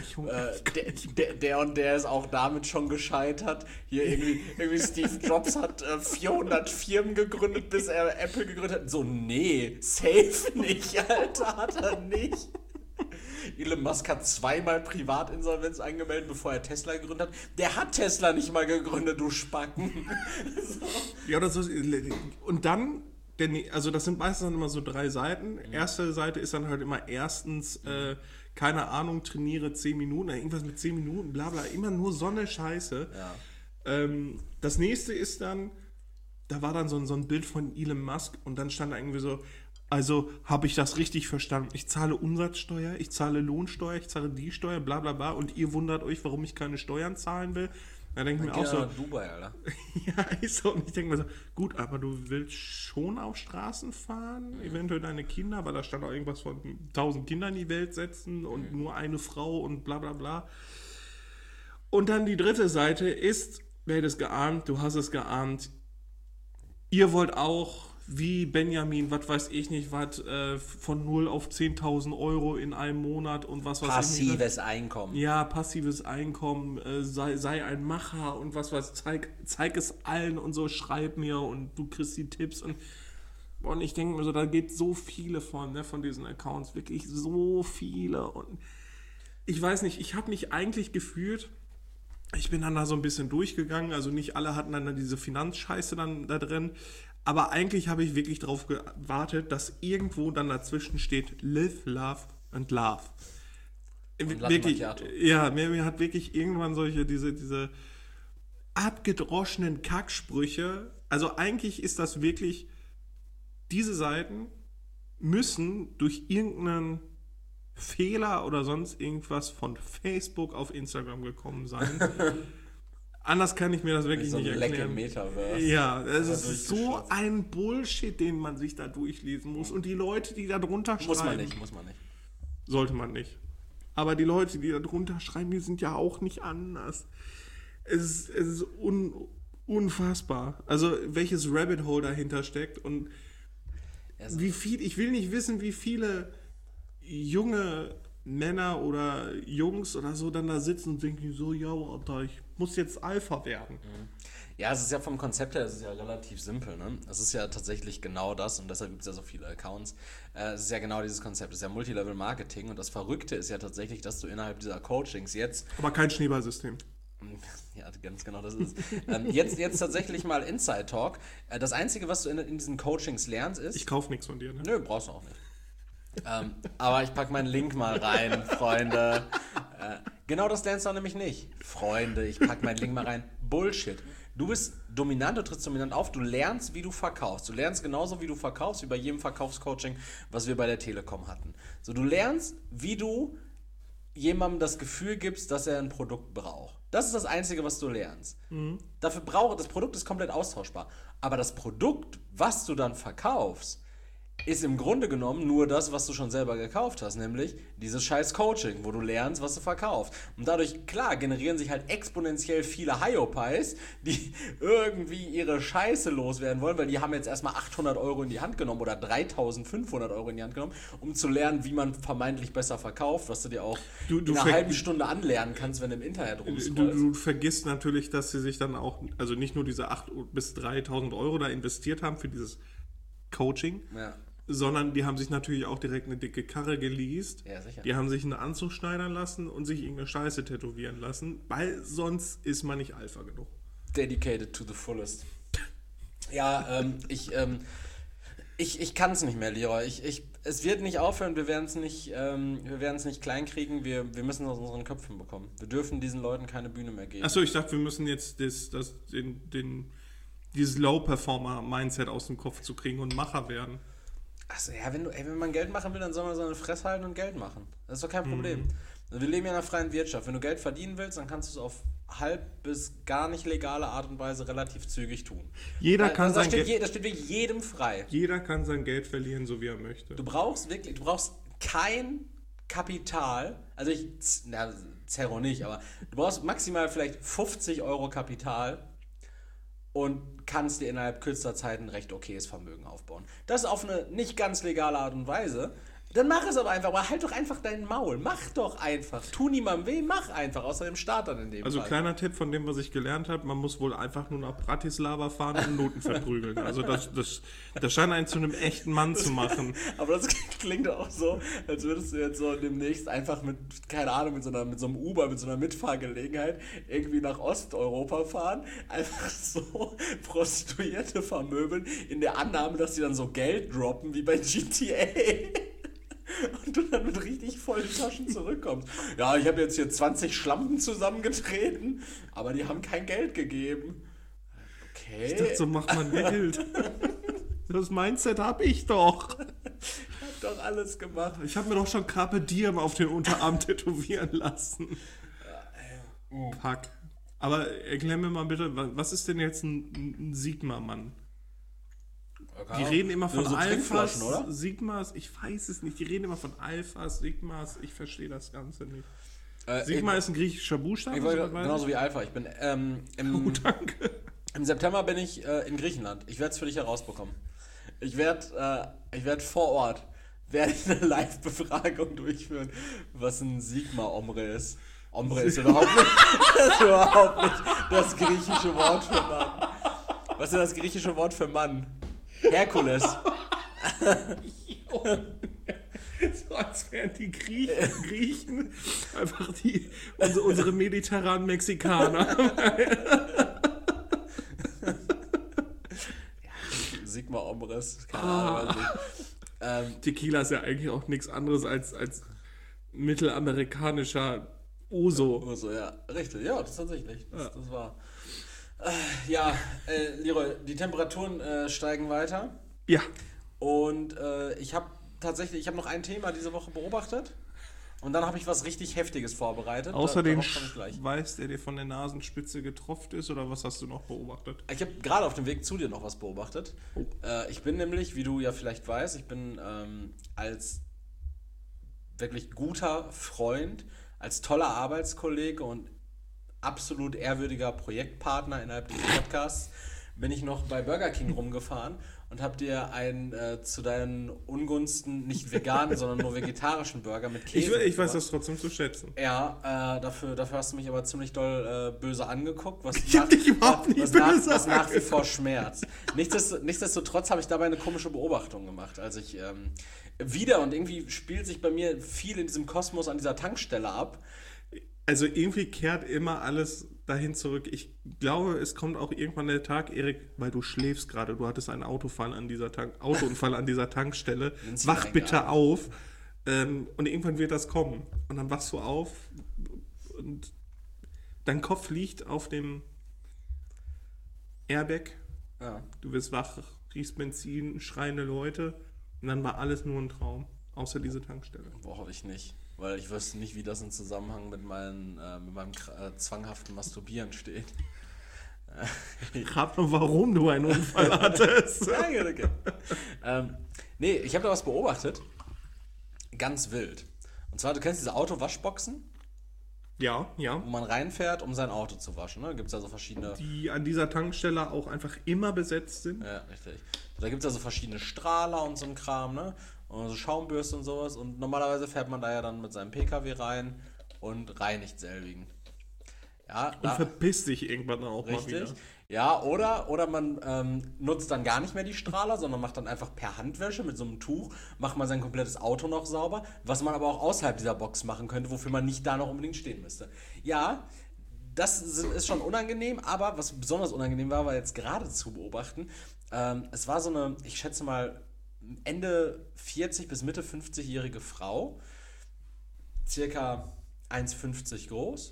der und der ist auch damit schon gescheitert. Hier irgendwie Steve Jobs hat 400 Firmen gegründet, bis er Apple gegründet hat. So, nee, safe nicht, Alter, hat er nicht. Elon Musk hat 2-mal Privatinsolvenz angemeldet, bevor er Tesla gegründet hat. Der hat Tesla nicht mal gegründet, du Spacken. So. Ja, oder so. Und dann, also das sind meistens dann immer so 3 Seiten. Erste Seite ist dann halt immer erstens, keine Ahnung, trainiere 10 Minuten, irgendwas mit 10 Minuten, bla bla, immer nur so eine Scheiße. Ja. Das nächste ist dann, da war dann so ein Bild von Elon Musk und dann stand da irgendwie so, also habe ich das richtig verstanden? Ich zahle Umsatzsteuer, ich zahle Lohnsteuer, ich zahle die Steuer, bla bla bla und ihr wundert euch, warum ich keine Steuern zahlen will. Da denke ich mir auch so. Dubai, Alter. Ja, ist so. Und ich denke mir so, gut, aber du willst schon auf Straßen fahren, eventuell deine Kinder, weil da stand auch irgendwas von 1000 Kindern in die Welt setzen und nur eine Frau und bla bla bla. Und dann die dritte Seite ist, wer hätte es geahnt, du hast es geahnt, ihr wollt auch, wie Benjamin, was weiß ich nicht, was, von 0 auf 10.000 Euro in einem Monat und was weiß ich nicht. Passives Einkommen. Ja, passives Einkommen, sei ein Macher und was weiß, zeig es allen und so, schreib mir und du kriegst die Tipps und ich denke mir so, da geht so viele von diesen Accounts, wirklich so viele und ich weiß nicht, ich habe mich eigentlich gefühlt, ich bin dann da so ein bisschen durchgegangen, also nicht alle hatten dann diese Finanzscheiße dann da drin, aber eigentlich habe ich wirklich darauf gewartet, dass irgendwo dann dazwischen steht Live, Love and Love. Und wirklich, ja, mir hat wirklich irgendwann diese abgedroschenen Kacksprüche, also eigentlich ist das wirklich, diese Seiten müssen durch irgendeinen Fehler oder sonst irgendwas von Facebook auf Instagram gekommen sein. Anders kann ich mir das wirklich nicht erklären. Metaverse. Ja, es ist so ein Bullshit, den man sich da durchlesen muss. Und die Leute, die da drunter schreiben... Muss man nicht. Sollte man nicht. Aber die Leute, die da drunter schreiben, die sind ja auch nicht anders. Es ist unfassbar. Also, welches Rabbit Hole dahinter steckt und wie viel... Ich will nicht wissen, wie viele junge Männer oder Jungs oder so dann da sitzen und denken so, ja, Alter, ich muss jetzt Alpha werden. Ja, es ist ja vom Konzept her, es ist ja relativ simpel, ne? Es ist ja tatsächlich genau das und deshalb gibt es ja so viele Accounts. Es ist ja genau dieses Konzept, es ist ja Multilevel-Marketing und das Verrückte ist ja tatsächlich, dass du innerhalb dieser Coachings jetzt... Aber kein Schneeballsystem. Ja, ganz genau, das ist jetzt tatsächlich mal Inside Talk. Das Einzige, was du in diesen Coachings lernst, ist... Ich kaufe nichts von dir, ne? Nö, brauchst du auch nicht. Aber ich packe meinen Link mal rein, Freunde. Genau das lernst du auch nämlich nicht. Freunde, ich packe meinen Link mal rein. Bullshit. Du bist dominant, du trittst dominant auf, du lernst, wie du verkaufst. Du lernst genauso, wie du verkaufst, wie bei jedem Verkaufscoaching, was wir bei der Telekom hatten. So, du lernst, wie du jemandem das Gefühl gibst, dass er ein Produkt braucht. Das ist das Einzige, was du lernst. Das Produkt ist komplett austauschbar. Aber das Produkt, was du dann verkaufst, ist im Grunde genommen nur das, was du schon selber gekauft hast, nämlich dieses scheiß Coaching, wo du lernst, was du verkaufst. Und dadurch, klar, generieren sich halt exponentiell viele Hyopies, die irgendwie ihre Scheiße loswerden wollen, weil die haben jetzt erstmal 800 Euro in die Hand genommen oder 3.500 Euro in die Hand genommen, um zu lernen, wie man vermeintlich besser verkauft, was du dir auch in einer halben Stunde anlernen kannst, wenn du im Internet rumscrollst. Du vergisst natürlich, dass sie sich dann auch, also nicht nur diese 8.000 bis 3.000 Euro da investiert haben für dieses Coaching, sondern die haben sich natürlich auch direkt eine dicke Karre geleast. Ja, sicher. Die haben sich einen Anzug schneidern lassen und sich irgendeine Scheiße tätowieren lassen, weil sonst ist man nicht Alpha genug. Dedicated to the fullest. Ja, ich kann es nicht mehr, Leroy. Es wird nicht aufhören, wir werden es nicht kleinkriegen, wir müssen es aus unseren Köpfen bekommen. Wir dürfen diesen Leuten keine Bühne mehr geben. Achso, ich dachte, wir müssen jetzt dieses Low-Performer-Mindset aus dem Kopf zu kriegen und Macher werden. Achso, ja, wenn man Geld machen will, dann soll man so eine Fresse halten und Geld machen. Das ist doch kein Problem. Also wir leben ja in einer freien Wirtschaft. Wenn du Geld verdienen willst, dann kannst du es auf halb bis gar nicht legale Art und Weise relativ zügig tun. Jeder kann Das sein steht, Geld, das steht wirklich jedem frei. jeder kann sein Geld verlieren, so wie er möchte. Du brauchst kein Kapital, also Zerro nicht, aber du brauchst maximal vielleicht 50 Euro Kapital und kannst dir innerhalb kürzester Zeit ein recht okayes Vermögen aufbauen. Das auf eine nicht ganz legale Art und Weise. Dann mach es aber halt doch einfach deinen Maul. Mach doch einfach. Tu niemandem weh, mach einfach, außer dem Staat dann in dem Also Fall. kleiner Tipp von dem, was ich gelernt habe, man muss wohl einfach nur nach Bratislava fahren und Noten verprügeln. Also das scheint einen zu einem echten Mann zu machen. Aber das klingt auch so, als würdest du jetzt so demnächst einfach mit, keine Ahnung, mit so einem Uber, mit so einer Mitfahrgelegenheit irgendwie nach Osteuropa fahren, einfach so Prostituierte vermöbeln, in der Annahme, dass sie dann so Geld droppen, wie bei GTA. Und du dann mit richtig vollen Taschen zurückkommst. Ja, ich habe jetzt hier 20 Schlampen zusammengetreten, aber die haben kein Geld gegeben. Okay. Ich dachte, so macht man Geld. Das Mindset habe ich doch. Ich hab doch alles gemacht. Ich habe mir doch schon Carpe Diem auf den Unterarm tätowieren lassen. Fuck. Aber erklär mir mal bitte, was ist denn jetzt ein Sigma-Mann? Die reden immer von so Alphas, oder? Sigmas, ich weiß es nicht. Die reden immer von Alphas, Sigmas, ich verstehe das Ganze nicht. Sigma ist ein griechischer Buchstabe. Genauso wie Alpha. Ich bin Danke. im September bin ich in Griechenland. Ich werde es für dich herausbekommen. Ich werde vor Ort eine Live-Befragung durchführen, was ein Sigma-Ombre ist. Ombre ist überhaupt nicht das griechische Wort für Mann. Was ist das griechische Wort für Mann? Herkules. So als wären die Griechen einfach unsere mediterranen Mexikaner. Sigma Ombres, keine Ahnung. Tequila ist ja eigentlich auch nichts anderes als mittelamerikanischer Oso. So, ja, richtig, ja, das ist tatsächlich. Das war. Leroy, die Temperaturen steigen weiter. Ja. Und ich habe noch ein Thema diese Woche beobachtet. Und dann habe ich was richtig Heftiges vorbereitet. Außer den Schweiß, der dir von der Nasenspitze getropft ist, oder was hast du noch beobachtet? Ich habe gerade auf dem Weg zu dir noch was beobachtet. Oh. Ich bin nämlich, wie du ja vielleicht weißt, ich bin als wirklich guter Freund, als toller Arbeitskollege und absolut ehrwürdiger Projektpartner innerhalb des Podcasts, bin ich noch bei Burger King rumgefahren und habe dir einen zu deinen Ungunsten nicht veganen, sondern nur vegetarischen Burger mit Käse. Ich weiß das trotzdem zu schätzen. Ja, dafür hast du mich aber ziemlich doll böse angeguckt, was nach wie vor schmerzt. Nichtsdestotrotz habe ich dabei eine komische Beobachtung gemacht, als ich wieder, und irgendwie spielt sich bei mir viel in diesem Kosmos an dieser Tankstelle ab. Also irgendwie kehrt immer alles dahin zurück. Ich glaube, es kommt auch irgendwann der Tag, Erik, weil du schläfst gerade, du hattest einen Autounfall an dieser Tankstelle. Wach bitte auf. Und irgendwann wird das kommen. Und dann wachst du auf und dein Kopf liegt auf dem Airbag. Ja. Du wirst wach, riechst Benzin, schreiende Leute. Und dann war alles nur ein Traum. Außer diese Tankstelle. Boah, hoffe ich nicht. Weil ich wüsste nicht, wie das im Zusammenhang mit meinem zwanghaften Masturbieren steht. Rat mal, warum du einen Unfall hattest. Okay. Ich habe da was beobachtet. Ganz wild. Und zwar, du kennst diese Autowaschboxen? Ja. Wo man reinfährt, um sein Auto zu waschen. Ne? Gibt es da so verschiedene... Die an dieser Tankstelle auch einfach immer besetzt sind. Ja, richtig. Da gibt es ja so verschiedene Strahler und so ein Kram, ne? Und so Schaumbürste und sowas. Und normalerweise fährt man da ja dann mit seinem PKW rein und reinigt selbigen. Ja, und verpisst dich irgendwann dann auch richtig. Mal wieder. Ja, oder man nutzt dann gar nicht mehr die Strahler, sondern macht dann einfach per Handwäsche mit so einem Tuch, macht man sein komplettes Auto noch sauber, was man aber auch außerhalb dieser Box machen könnte, wofür man nicht da noch unbedingt stehen müsste. Ja, das ist schon unangenehm, aber was besonders unangenehm war jetzt gerade zu beobachten, es war so eine, ich schätze mal, Ende 40 bis Mitte 50-jährige Frau, circa 1,50 groß,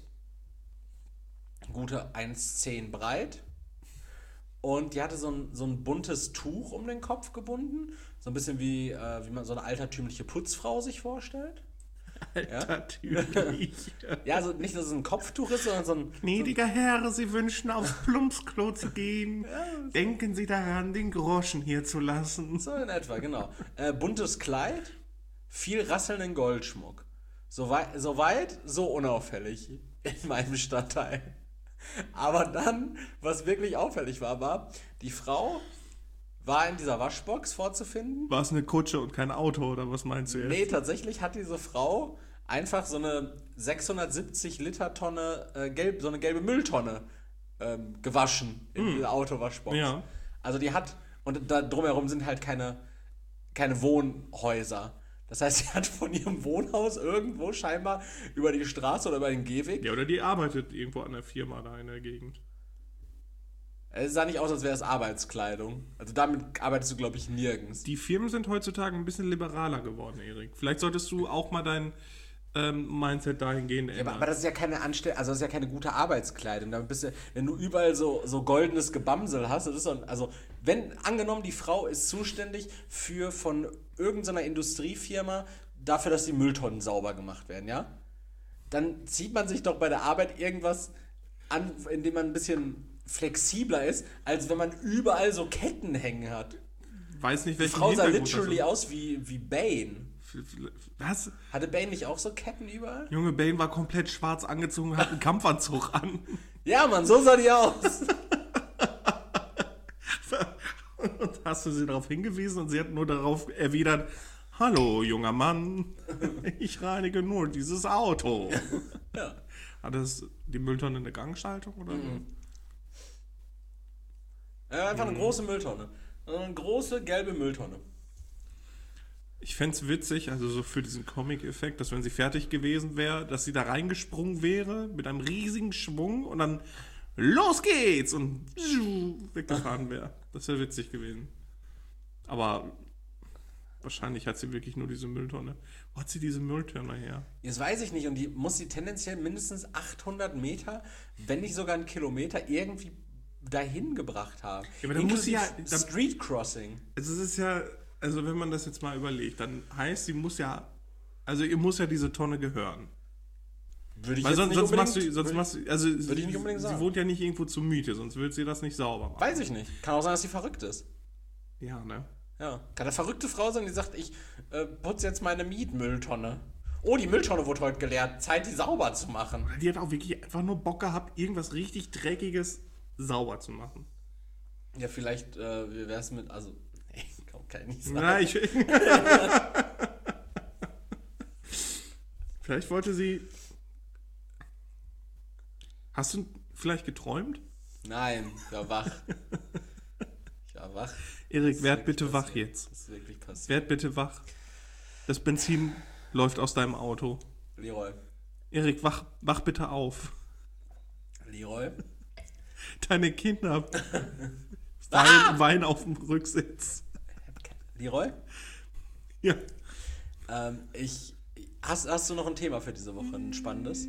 gute 1,10 breit, und die hatte so ein buntes Tuch um den Kopf gebunden, so ein bisschen wie man so eine altertümliche Putzfrau sich vorstellt. Natürlich. Ja, also nicht, dass es ein Kopftuch ist, sondern so ein... Gnädiger Herr, Sie wünschen aufs Plumpsklo zu gehen. Denken Sie daran, den Groschen hier zu lassen. So in etwa, genau. Buntes Kleid, viel rasselnden Goldschmuck. Soweit, so unauffällig in meinem Stadtteil. Aber dann, was wirklich auffällig war, die Frau war in dieser Waschbox vorzufinden. War es eine Kutsche und kein Auto, oder was meinst du jetzt? Nee, tatsächlich hat diese Frau einfach so eine 670 Liter Tonne, so eine gelbe Mülltonne gewaschen in dieser Autowaschbox. Ja. Also die hat, und da drumherum sind halt keine Wohnhäuser. Das heißt, sie hat von ihrem Wohnhaus irgendwo scheinbar über die Straße oder über den Gehweg. Ja, oder die arbeitet irgendwo an der Firma da in der Gegend. Es sah nicht aus, als wäre es Arbeitskleidung. Also damit arbeitest du, glaube ich, nirgends. Die Firmen sind heutzutage ein bisschen liberaler geworden, Erik. Vielleicht solltest du auch mal dein Mindset dahingehend ändern. Ja, aber das ist ja keine das ist ja keine gute Arbeitskleidung. Damit bist du, wenn du überall so goldenes Gebamsel hast, das ist also, wenn angenommen, die Frau ist zuständig von irgendeiner Industriefirma dafür, dass die Mülltonnen sauber gemacht werden, ja? Dann zieht man sich doch bei der Arbeit irgendwas an, in dem man ein bisschen flexibler ist, als wenn man überall so Ketten hängen hat. Weiß nicht, Die welchen Frau sah Hintergrund literally das aus wie Bane. Was? Hatte Bane nicht auch so Ketten überall? Junge, Bane war komplett schwarz angezogen und hat einen Kampfanzug an. Ja, Mann, so sah die aus. Und hast du sie darauf hingewiesen und sie hat nur darauf erwidert, hallo, junger Mann, ich reinige nur dieses Auto. Ja. Hat das die Mülltonne eine Gangschaltung oder so? Einfach eine große Mülltonne. Eine große gelbe Mülltonne. Ich fände es witzig, also so für diesen Comic-Effekt, dass wenn sie fertig gewesen wäre, dass sie da reingesprungen wäre mit einem riesigen Schwung und dann los geht's und weggefahren wäre. Das wäre witzig gewesen. Aber wahrscheinlich hat sie wirklich nur diese Mülltonne. Wo hat sie diese Mülltonne her? Das weiß ich nicht. Und die muss sie tendenziell mindestens 800 Meter, wenn nicht sogar einen Kilometer, irgendwie dahin gebracht haben. Ja, aber dann muss sie ja... Street Crossing. Also es ist ja... Also wenn man das jetzt mal überlegt, dann heißt, sie muss ja... Also ihr muss ja diese Tonne gehören. Würde ich Weil jetzt sonst nicht unbedingt... würde ich nicht unbedingt sie sagen. wohnt ja nicht irgendwo zur Miete, sonst würde sie das nicht sauber machen. Weiß ich nicht. Kann auch sein, dass sie verrückt ist. Ja, ne? Ja. Kann eine verrückte Frau sein, die sagt, ich putze jetzt meine Mietmülltonne. Oh, die Mülltonne wurde heute geleert. Zeit, die sauber zu machen. Die hat auch wirklich einfach nur Bock gehabt, irgendwas richtig Dreckiges sauber zu machen. Ja, vielleicht, wie wär's mit... Also, nee, kann ich nicht sagen. Na, vielleicht wollte sie... Hast du vielleicht geträumt? Nein, ich war wach. Ich war wach. Erik, werd bitte wach jetzt. Das ist wirklich passiert. Werd bitte wach. Das Benzin läuft aus deinem Auto. Leroy. Erik, wach bitte auf. Leroy? Deine Kinder weinen auf dem Rücksitz. Leroy? Ja. Hast du noch ein Thema für diese Woche, ein spannendes?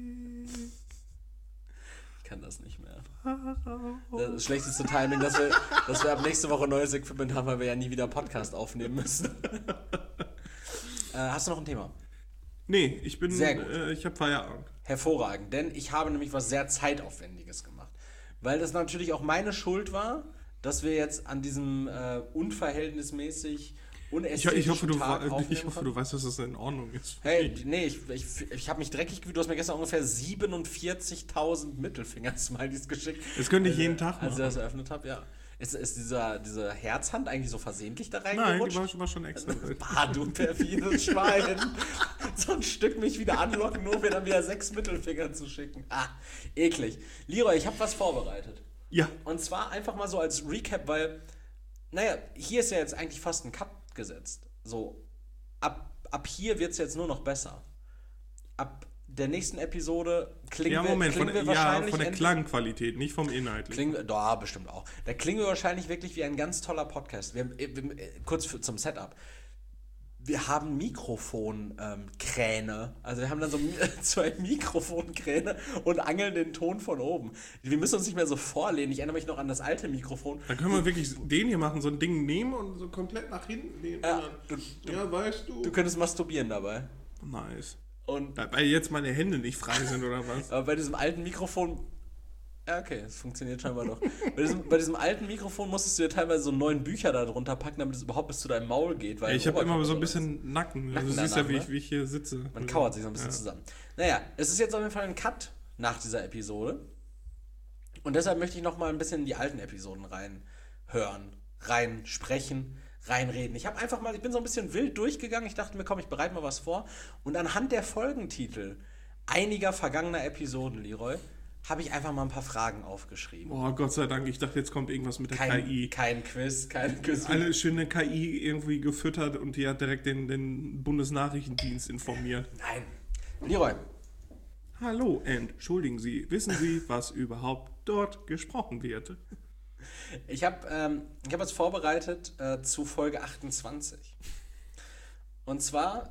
Ich kann das nicht mehr. Das schlechteste Timing, dass wir ab nächste Woche neues Equipment haben, weil wir ja nie wieder Podcast aufnehmen müssen. Hast du noch ein Thema? Nee, ich bin... Sehr gut. Ich habe Feierabend. Hervorragend, denn ich habe nämlich was sehr Zeitaufwendiges gemacht. Weil das natürlich auch meine Schuld war, dass wir jetzt an diesem unverhältnismäßig unästhetischen Ich hoffe, Tag aufnehmen du konnten. weißt, dass das in Ordnung ist. Hey, nee, ich habe mich dreckig gefühlt. Du hast mir gestern ungefähr 47.000 Mittelfinger-Smileys geschickt. Das könnte ich jeden Tag machen. Als ich das eröffnet habe, ja. Ist diese Herzhand eigentlich so versehentlich da Nein, reingerutscht? die war schon extra drin. Bah, du perfides Schwein. So ein Stück mich wieder anlocken, nur mir dann wieder 6 Mittelfinger zu schicken. Ah, eklig. Leroy, ich habe was vorbereitet. Ja. Und zwar einfach mal so als Recap, weil, naja, hier ist ja jetzt eigentlich fast ein Cut gesetzt. So, ab hier wird es jetzt nur noch besser. Ab der nächsten Episode klingen wir wahrscheinlich... von der Klangqualität, nicht vom Inhaltlichen. Da bestimmt auch. Da klingen wir wahrscheinlich wirklich wie ein ganz toller Podcast. Kurz zum Setup. Wir haben Mikrofonkräne. Also wir haben dann so 2 Mikrofonkräne und angeln den Ton von oben. Wir müssen uns nicht mehr so vorlehnen. Ich erinnere mich noch an das alte Mikrofon. Dann können wir wirklich den hier machen, so ein Ding nehmen und so komplett nach hinten lehnen. Ja, Ja, weißt du. Du könntest masturbieren dabei. Nice. Und Weil jetzt meine Hände nicht frei sind, oder was? aber bei diesem alten Mikrofon. Ja, okay, es funktioniert scheinbar doch. Bei diesem alten Mikrofon musstest du ja teilweise so 9 Bücher da drunter packen, damit es überhaupt bis zu deinem Maul geht. Weil Ich habe immer so ein bisschen Nacken. Du siehst ja, wie ich hier sitze. Man kauert sich so ein bisschen zusammen. Naja, es ist jetzt auf jeden Fall ein Cut nach dieser Episode. Und deshalb möchte ich noch mal ein bisschen in die alten Episoden reinhören, reinsprechen, reinreden. Ich bin so ein bisschen wild durchgegangen. Ich dachte mir, komm, ich bereite mal was vor. Und anhand der Folgentitel einiger vergangener Episoden, Leroy, habe ich einfach mal ein paar Fragen aufgeschrieben. Oh, Gott sei Dank. Ich dachte, jetzt kommt irgendwas mit der KI. Kein Quiz. Eine schöne KI irgendwie gefüttert und die hat direkt den Bundesnachrichtendienst informiert. Nein. Leroy. Hallo, entschuldigen Sie, wissen Sie, was überhaupt dort gesprochen wird? Ich hab jetzt vorbereitet zu Folge 28. Und zwar,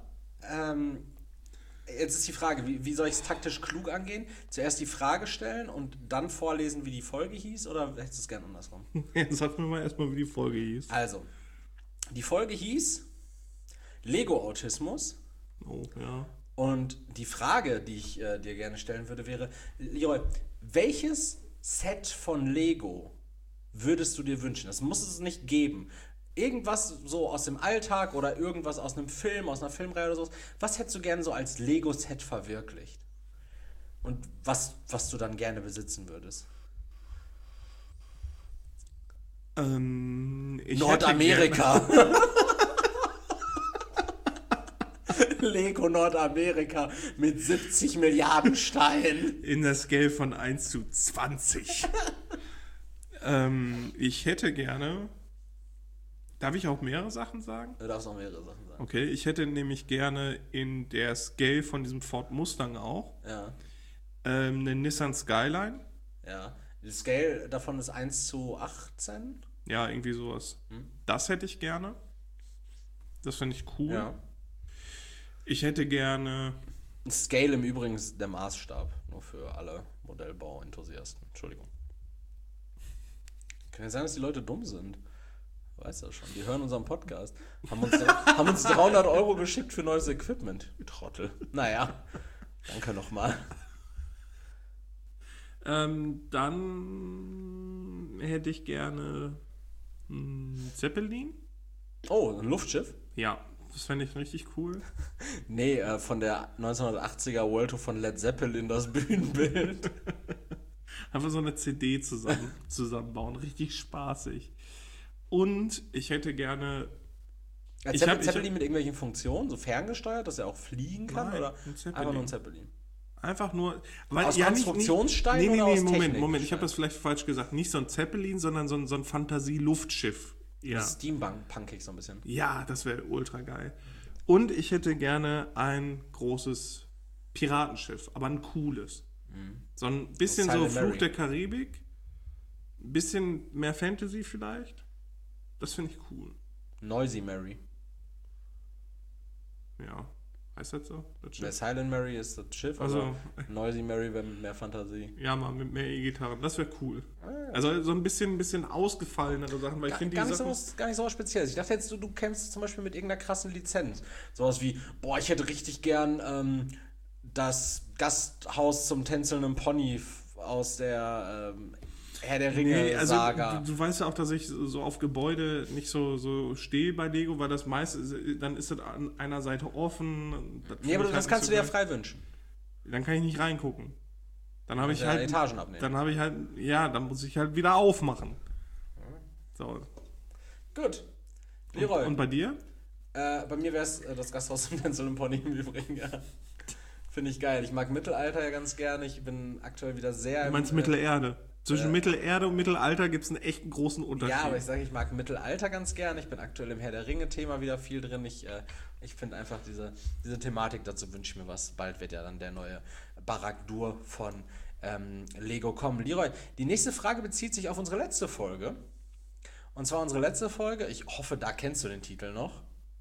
jetzt ist die Frage, wie soll ich es taktisch klug angehen? Zuerst die Frage stellen und dann vorlesen, wie die Folge hieß? Oder hättest du es gern andersrum? Ja, sag mir mal erstmal, wie die Folge hieß. Also, die Folge hieß Lego-Autismus. Oh, ja. Und die Frage, die ich dir gerne stellen würde, wäre, Leroy, welches Set von Lego würdest du dir wünschen? Das muss es nicht geben. Irgendwas so aus dem Alltag oder irgendwas aus einem Film, aus einer Filmreihe oder so. Was hättest du gerne so als Lego-Set verwirklicht? Und was du dann gerne besitzen würdest? Nordamerika. Lego Nordamerika mit 70 Milliarden Steinen. In der Scale von 1:20. Ich hätte gerne... Darf ich auch mehrere Sachen sagen? Du darfst auch mehrere Sachen sagen. Okay, ich hätte nämlich gerne in der Scale von diesem Ford Mustang auch Ja. eine Nissan Skyline. Ja. Die Scale davon ist 1:18. Ja, irgendwie sowas. Das hätte ich gerne. Das finde ich cool. Ja. Ich hätte gerne... Scale im Übrigen ist der Maßstab. Nur für alle Modellbau-Enthusiasten. Entschuldigung. Kann ja sein, dass die Leute dumm sind. Weißt du schon. Die hören unseren Podcast. Haben uns 300 Euro geschickt für neues Equipment. Die Trottel. Naja. Danke nochmal. Dann hätte ich gerne Zeppelin. Oh, ein Luftschiff? Ja, das fände ich richtig cool. Nee, von der 1980er World Tour von Led Zeppelin das Bühnenbild. Einfach so eine CD zusammenbauen. Richtig spaßig. Und ich hätte gerne... Zeppelin mit irgendwelchen Funktionen? So ferngesteuert, dass er auch fliegen kann? Nein, oder ein Zeppelin. einfach nur ein Zeppelin? Einfach nur... Weil, Aus Konstruktionsstein oder aus Moment. Technikstein? Ich habe das vielleicht falsch gesagt. Nicht so ein Zeppelin, sondern so ein Fantasie-Luftschiff. Ja. Steampunk-punkig so ein bisschen. Ja, das wäre ultra geil. Und ich hätte gerne ein großes Piratenschiff, aber ein cooles. So ein bisschen so Silent Fluch Mary. der Karibik, ein bisschen mehr Fantasy vielleicht. Das finde ich cool. Noisy Mary. Ja, heißt das so? Das Der Schiff? Silent Mary ist das Schiff, Also, aber Noisy Mary wäre mit mehr Fantasie. ja, mal mit mehr E-Gitarren, das wäre cool. Also so ein bisschen ausgefallenere Sachen, weil ich finde Gar die nicht Sachen... so was Spezielles. Ich dachte jetzt, du kämpfst zum Beispiel mit irgendeiner krassen Lizenz. Sowas wie, ich hätte richtig gern das Gasthaus zum tänzelnden Pony aus der Herr der Ringe-Saga. Du weißt ja auch, dass ich so auf Gebäude nicht so stehe bei Lego, weil das meiste, dann ist das an einer Seite offen. Nee, aber das kannst du dir ja frei wünschen. Dann kann ich nicht reingucken. Dann habe ich halt... Etagen abnehmen. Dann habe ich halt... Ja, dann muss ich halt wieder aufmachen. So. Gut. Leroy. Und bei dir? Bei mir wäre es das Gasthaus zum tänzelnden Pony im Übrigen, ja. Finde ich geil. Ich mag Mittelalter ja ganz gerne. Ich bin aktuell wieder sehr... Du meinst Mittelerde? Zwischen Mittelerde und Mittelalter gibt es einen echt großen Unterschied. Ja, aber ich mag Mittelalter ganz gerne. Ich bin aktuell im Herr der Ringe-Thema wieder viel drin. Ich finde einfach diese Thematik, dazu wünsche ich mir was. Bald wird ja dann der neue Barad-dûr von Lego kommen. Leroy, die nächste Frage bezieht sich auf unsere letzte Folge. Und zwar unsere letzte Folge, ich hoffe, da kennst du den Titel noch.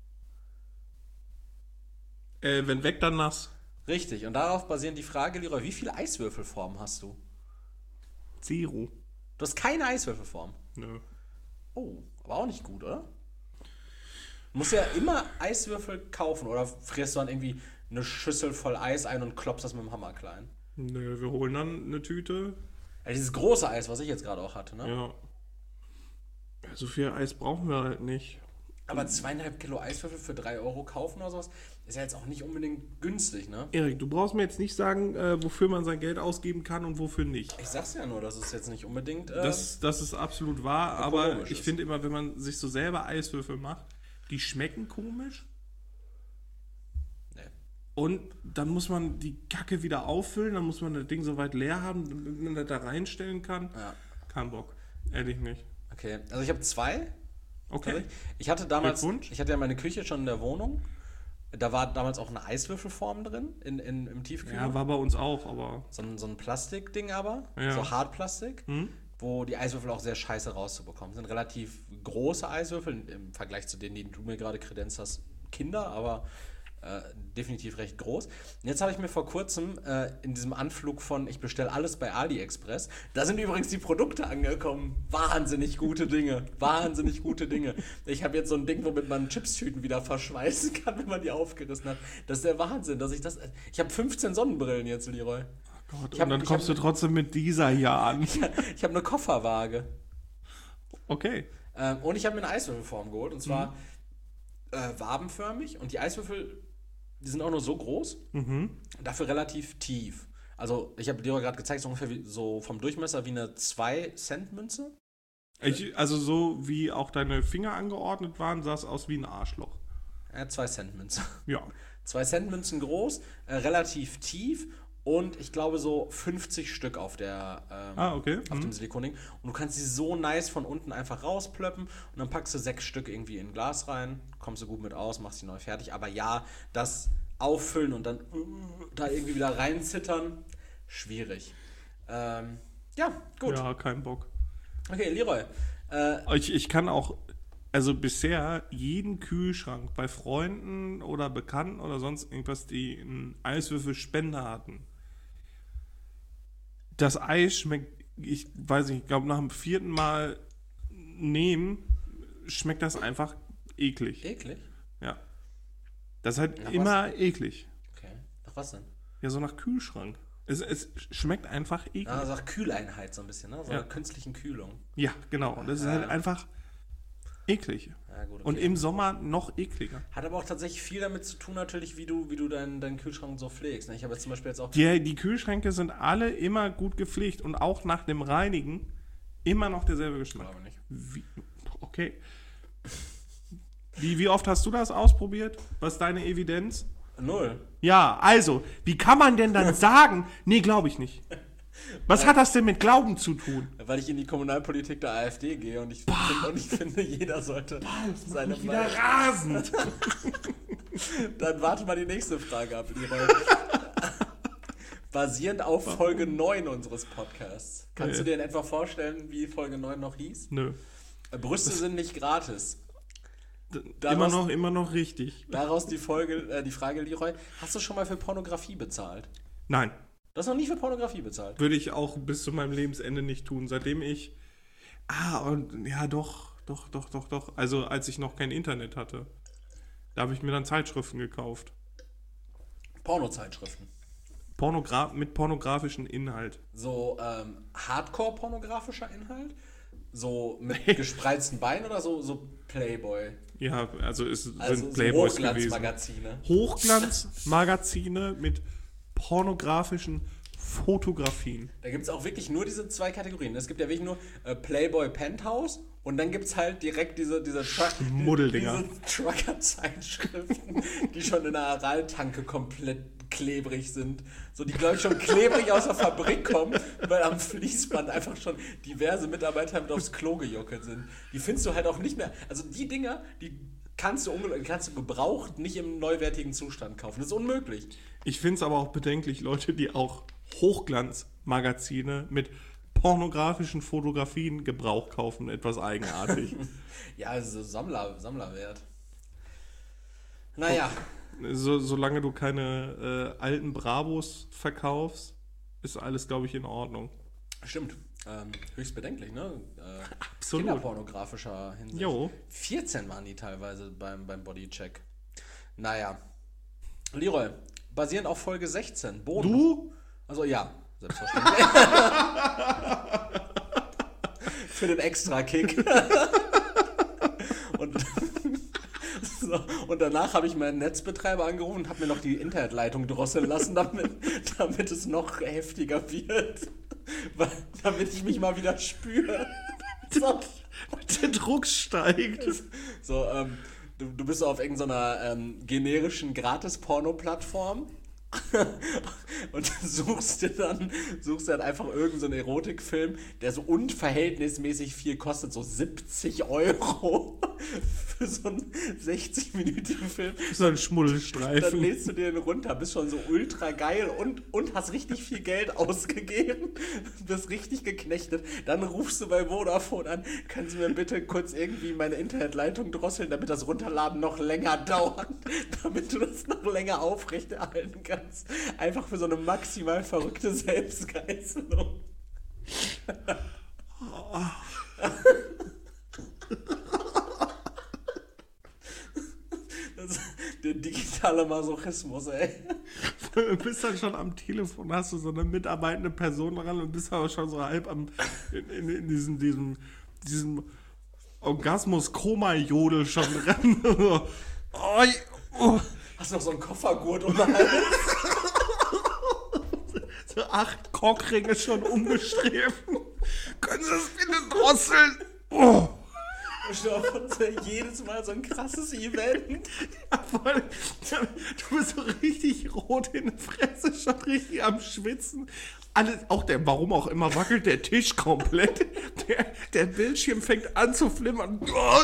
Wenn weg, dann nass. Richtig, und darauf basierend die Frage, Leroy, wie viele Eiswürfelformen hast du? 0. Du hast keine Eiswürfelform. Nö. Oh, aber auch nicht gut, oder? Du musst ja immer Eiswürfel kaufen oder frierst du dann irgendwie eine Schüssel voll Eis ein und klopfst das mit dem Hammer klein. Nö, wir holen dann eine Tüte. Ja, dieses große Eis, was ich jetzt gerade auch hatte, ne? Ja. So viel Eis brauchen wir halt nicht. Aber 2,5 Kilo Eiswürfel für 3 Euro kaufen oder sowas, ist ja jetzt auch nicht unbedingt günstig, ne? Erik, du brauchst mir jetzt nicht sagen, wofür man sein Geld ausgeben kann und wofür nicht. Ich sag's ja nur, dass es jetzt nicht unbedingt... Das ist absolut wahr, aber ich ist. finde immer, wenn man sich so selber Eiswürfel macht, die schmecken komisch. Nee. Und dann muss man die Kacke wieder auffüllen, dann muss man das Ding so weit leer haben, damit man das da reinstellen kann. Ja. Kein Bock. Ehrlich nicht. Okay, also ich habe 2. Okay. Ich hatte damals, Glückwunsch. ich hatte ja meine Küche schon in der Wohnung. Da war damals auch eine Eiswürfelform drin im Tiefkühler. Ja, war bei uns auch, aber... So ein Plastikding aber, Ja. so Hartplastik, wo die Eiswürfel auch sehr scheiße rauszubekommen sind. Relativ große Eiswürfel im Vergleich zu denen, die du mir gerade kredenzt hast, Kinder, aber definitiv recht groß. Und jetzt habe ich mir vor kurzem in diesem Anflug von ich bestelle alles bei AliExpress, da sind übrigens die Produkte angekommen. Wahnsinnig gute Dinge. Wahnsinnig gute Dinge. Ich habe jetzt so ein Ding, womit man Chipstüten wieder verschweißen kann, wenn man die aufgerissen hat. Das ist der Wahnsinn, dass ich das... Ich habe 15 Sonnenbrillen jetzt, Leroy. Gott, und dann kommst du trotzdem mit dieser hier an. Ich habe eine Kofferwaage. Okay. Und ich habe mir eine Eiswürfelform geholt. Und zwar wabenförmig. Und die Eiswürfel, die sind auch nur so groß. Dafür relativ tief. Also ich habe dir gerade gezeigt, so ungefähr so vom Durchmesser wie eine 2-Cent-Münze. Also so wie auch deine Finger angeordnet waren, sah es aus wie ein Arschloch. Ja, 2-Cent-Münze. Ja. 2-Cent-Münzen groß, relativ tief. Und ich glaube so 50 Stück auf okay. auf dem Silikonding. Und du kannst sie so nice von unten einfach rausplöppen und dann packst du 6 Stück irgendwie in ein Glas rein, kommst du gut mit aus, machst sie neu fertig. Aber ja, das auffüllen und dann da irgendwie wieder reinzittern, schwierig. Ja, gut. Ja, kein Bock. Okay, Leroy. Ich kann auch, also bisher jeden Kühlschrank bei Freunden oder Bekannten oder sonst irgendwas, die einen Eiswürfelspender hatten. Das Eis schmeckt, ich weiß nicht, ich glaube nach dem 4. Mal nehmen, schmeckt das einfach eklig. Eklig? Ja. Das ist halt Nach immer eklig. Okay. Nach was denn? Ja, so nach Kühlschrank. Es schmeckt einfach eklig. Ah, so nach Kühleinheit so ein bisschen, ne? So Ja. einer künstlichen Kühlung. Ja, genau. Und das ist halt einfach eklig. Ja, gut, okay. Und im Sommer noch ekliger. Hat aber auch tatsächlich viel damit zu tun, natürlich, wie du deinen Kühlschrank so pflegst. Ne? Ich habe jetzt zum Beispiel jetzt auch. Die Kühlschränke sind alle immer gut gepflegt und auch nach dem Reinigen immer noch derselbe Geschmack. Aber nicht. Okay. Wie oft hast du das ausprobiert? Was ist deine Evidenz? 0. Ja, also, wie kann man denn dann sagen, nee, glaube ich nicht? Was hat das denn mit Glauben zu tun? Weil ich in die Kommunalpolitik der AfD gehe und ich finde, jeder sollte seine Wieder rasend. Dann warte mal die nächste Frage ab, Leroy. Basierend auf Folge 9 unseres Podcasts. Kannst du dir in etwa vorstellen, wie Folge 9 noch hieß? Nö. Brüste sind nicht gratis. Immer noch richtig. Daraus die Frage, Leroy, hast du schon mal für Pornografie bezahlt? Nein. Du hast noch nie für Pornografie bezahlt? Würde ich auch bis zu meinem Lebensende nicht tun, seitdem ich... Doch. Also als ich noch kein Internet hatte. Da habe ich mir dann Zeitschriften gekauft. Pornozeitschriften. Mit pornografischem Inhalt. So Hardcore-pornografischer Inhalt? So mit gespreizten Beinen oder so Playboy? Ja, also es sind Also Playboys so gewesen. Hochglanzmagazine. Hochglanzmagazine mit pornografischen Fotografien. Da gibt es auch wirklich nur diese 2 Kategorien. Es gibt ja wirklich nur Playboy Penthouse und dann gibt es halt direkt diese Muddeldinger. diese Trucker-Zeitschriften, die schon in der Araltanke komplett klebrig sind. So, die, glaube ich, schon klebrig aus der Fabrik kommen, weil am Fließband einfach schon diverse Mitarbeiter mit aufs Klo gejuckelt sind. Die findest du halt auch nicht mehr. Also die Dinger, die kannst du gebraucht nicht im neuwertigen Zustand kaufen. Das ist unmöglich. Ich finde es aber auch bedenklich, Leute, die auch Hochglanzmagazine mit pornografischen Fotografien Gebrauch kaufen. Etwas eigenartig. Ja, also Sammlerwert. Naja. Solange du keine alten Bravos verkaufst, ist alles, glaube ich, in Ordnung. Stimmt. Höchst bedenklich, ne? Absolut. Kinderpornografischer Hinsicht. Jo. 14 waren die teilweise beim Bodycheck. Naja. Leroy, basierend auf Folge 16. Boden. Du? Also ja, selbstverständlich. Für den Extra-Kick. Und danach habe ich meinen Netzbetreiber angerufen und habe mir noch die Internetleitung drosseln lassen, damit es noch heftiger wird. Damit ich mich mal wieder spüre. So. Der Druck steigt. So, du bist so auf irgendeiner generischen Gratis-Porno-Plattform und suchst dann einfach irgendeinen so einen Erotikfilm, der so unverhältnismäßig viel kostet, so 70 € für so einen 60-minütigen Film. So ein Schmuddelstreifen. Dann lädst du dir den runter, bist schon so ultra geil und hast richtig viel Geld ausgegeben, bist richtig geknechtet. Dann rufst du bei Vodafone an, können Sie mir bitte kurz irgendwie meine Internetleitung drosseln, damit das Runterladen noch länger dauert, damit du das noch länger aufrechterhalten kannst. Einfach für so eine maximal verrückte Selbstgeißelung. Das ist der digitale Masochismus, ey. Du bist dann schon am Telefon, hast du so eine mitarbeitende Person dran und bist aber schon so halb in diesem Orgasmus-Koma-Jodel schon dran. Hast du noch so einen Koffergurt um den Hals? So 8 Cockringe schon umgestrebt. Können Sie das bitte drosseln? Oh. Jedes Mal so ein krasses Event. Ja, voll. Du bist so richtig rot in der Fresse, schon richtig am Schwitzen. Alles, warum auch immer, wackelt der Tisch komplett. Der Bildschirm fängt an zu flimmern.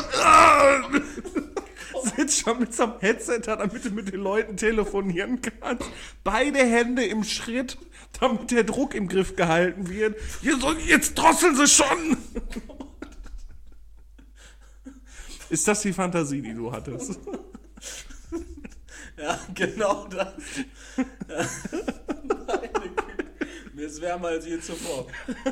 Sitzt schon mit so einem Headset da, damit du mit den Leuten telefonieren kannst. Beide Hände im Schritt, damit der Druck im Griff gehalten wird. Jetzt drosseln sie schon! Ist das die Fantasie, die du hattest? Ja, genau das. Meine Güte. Mir ist wärmer als je zuvor.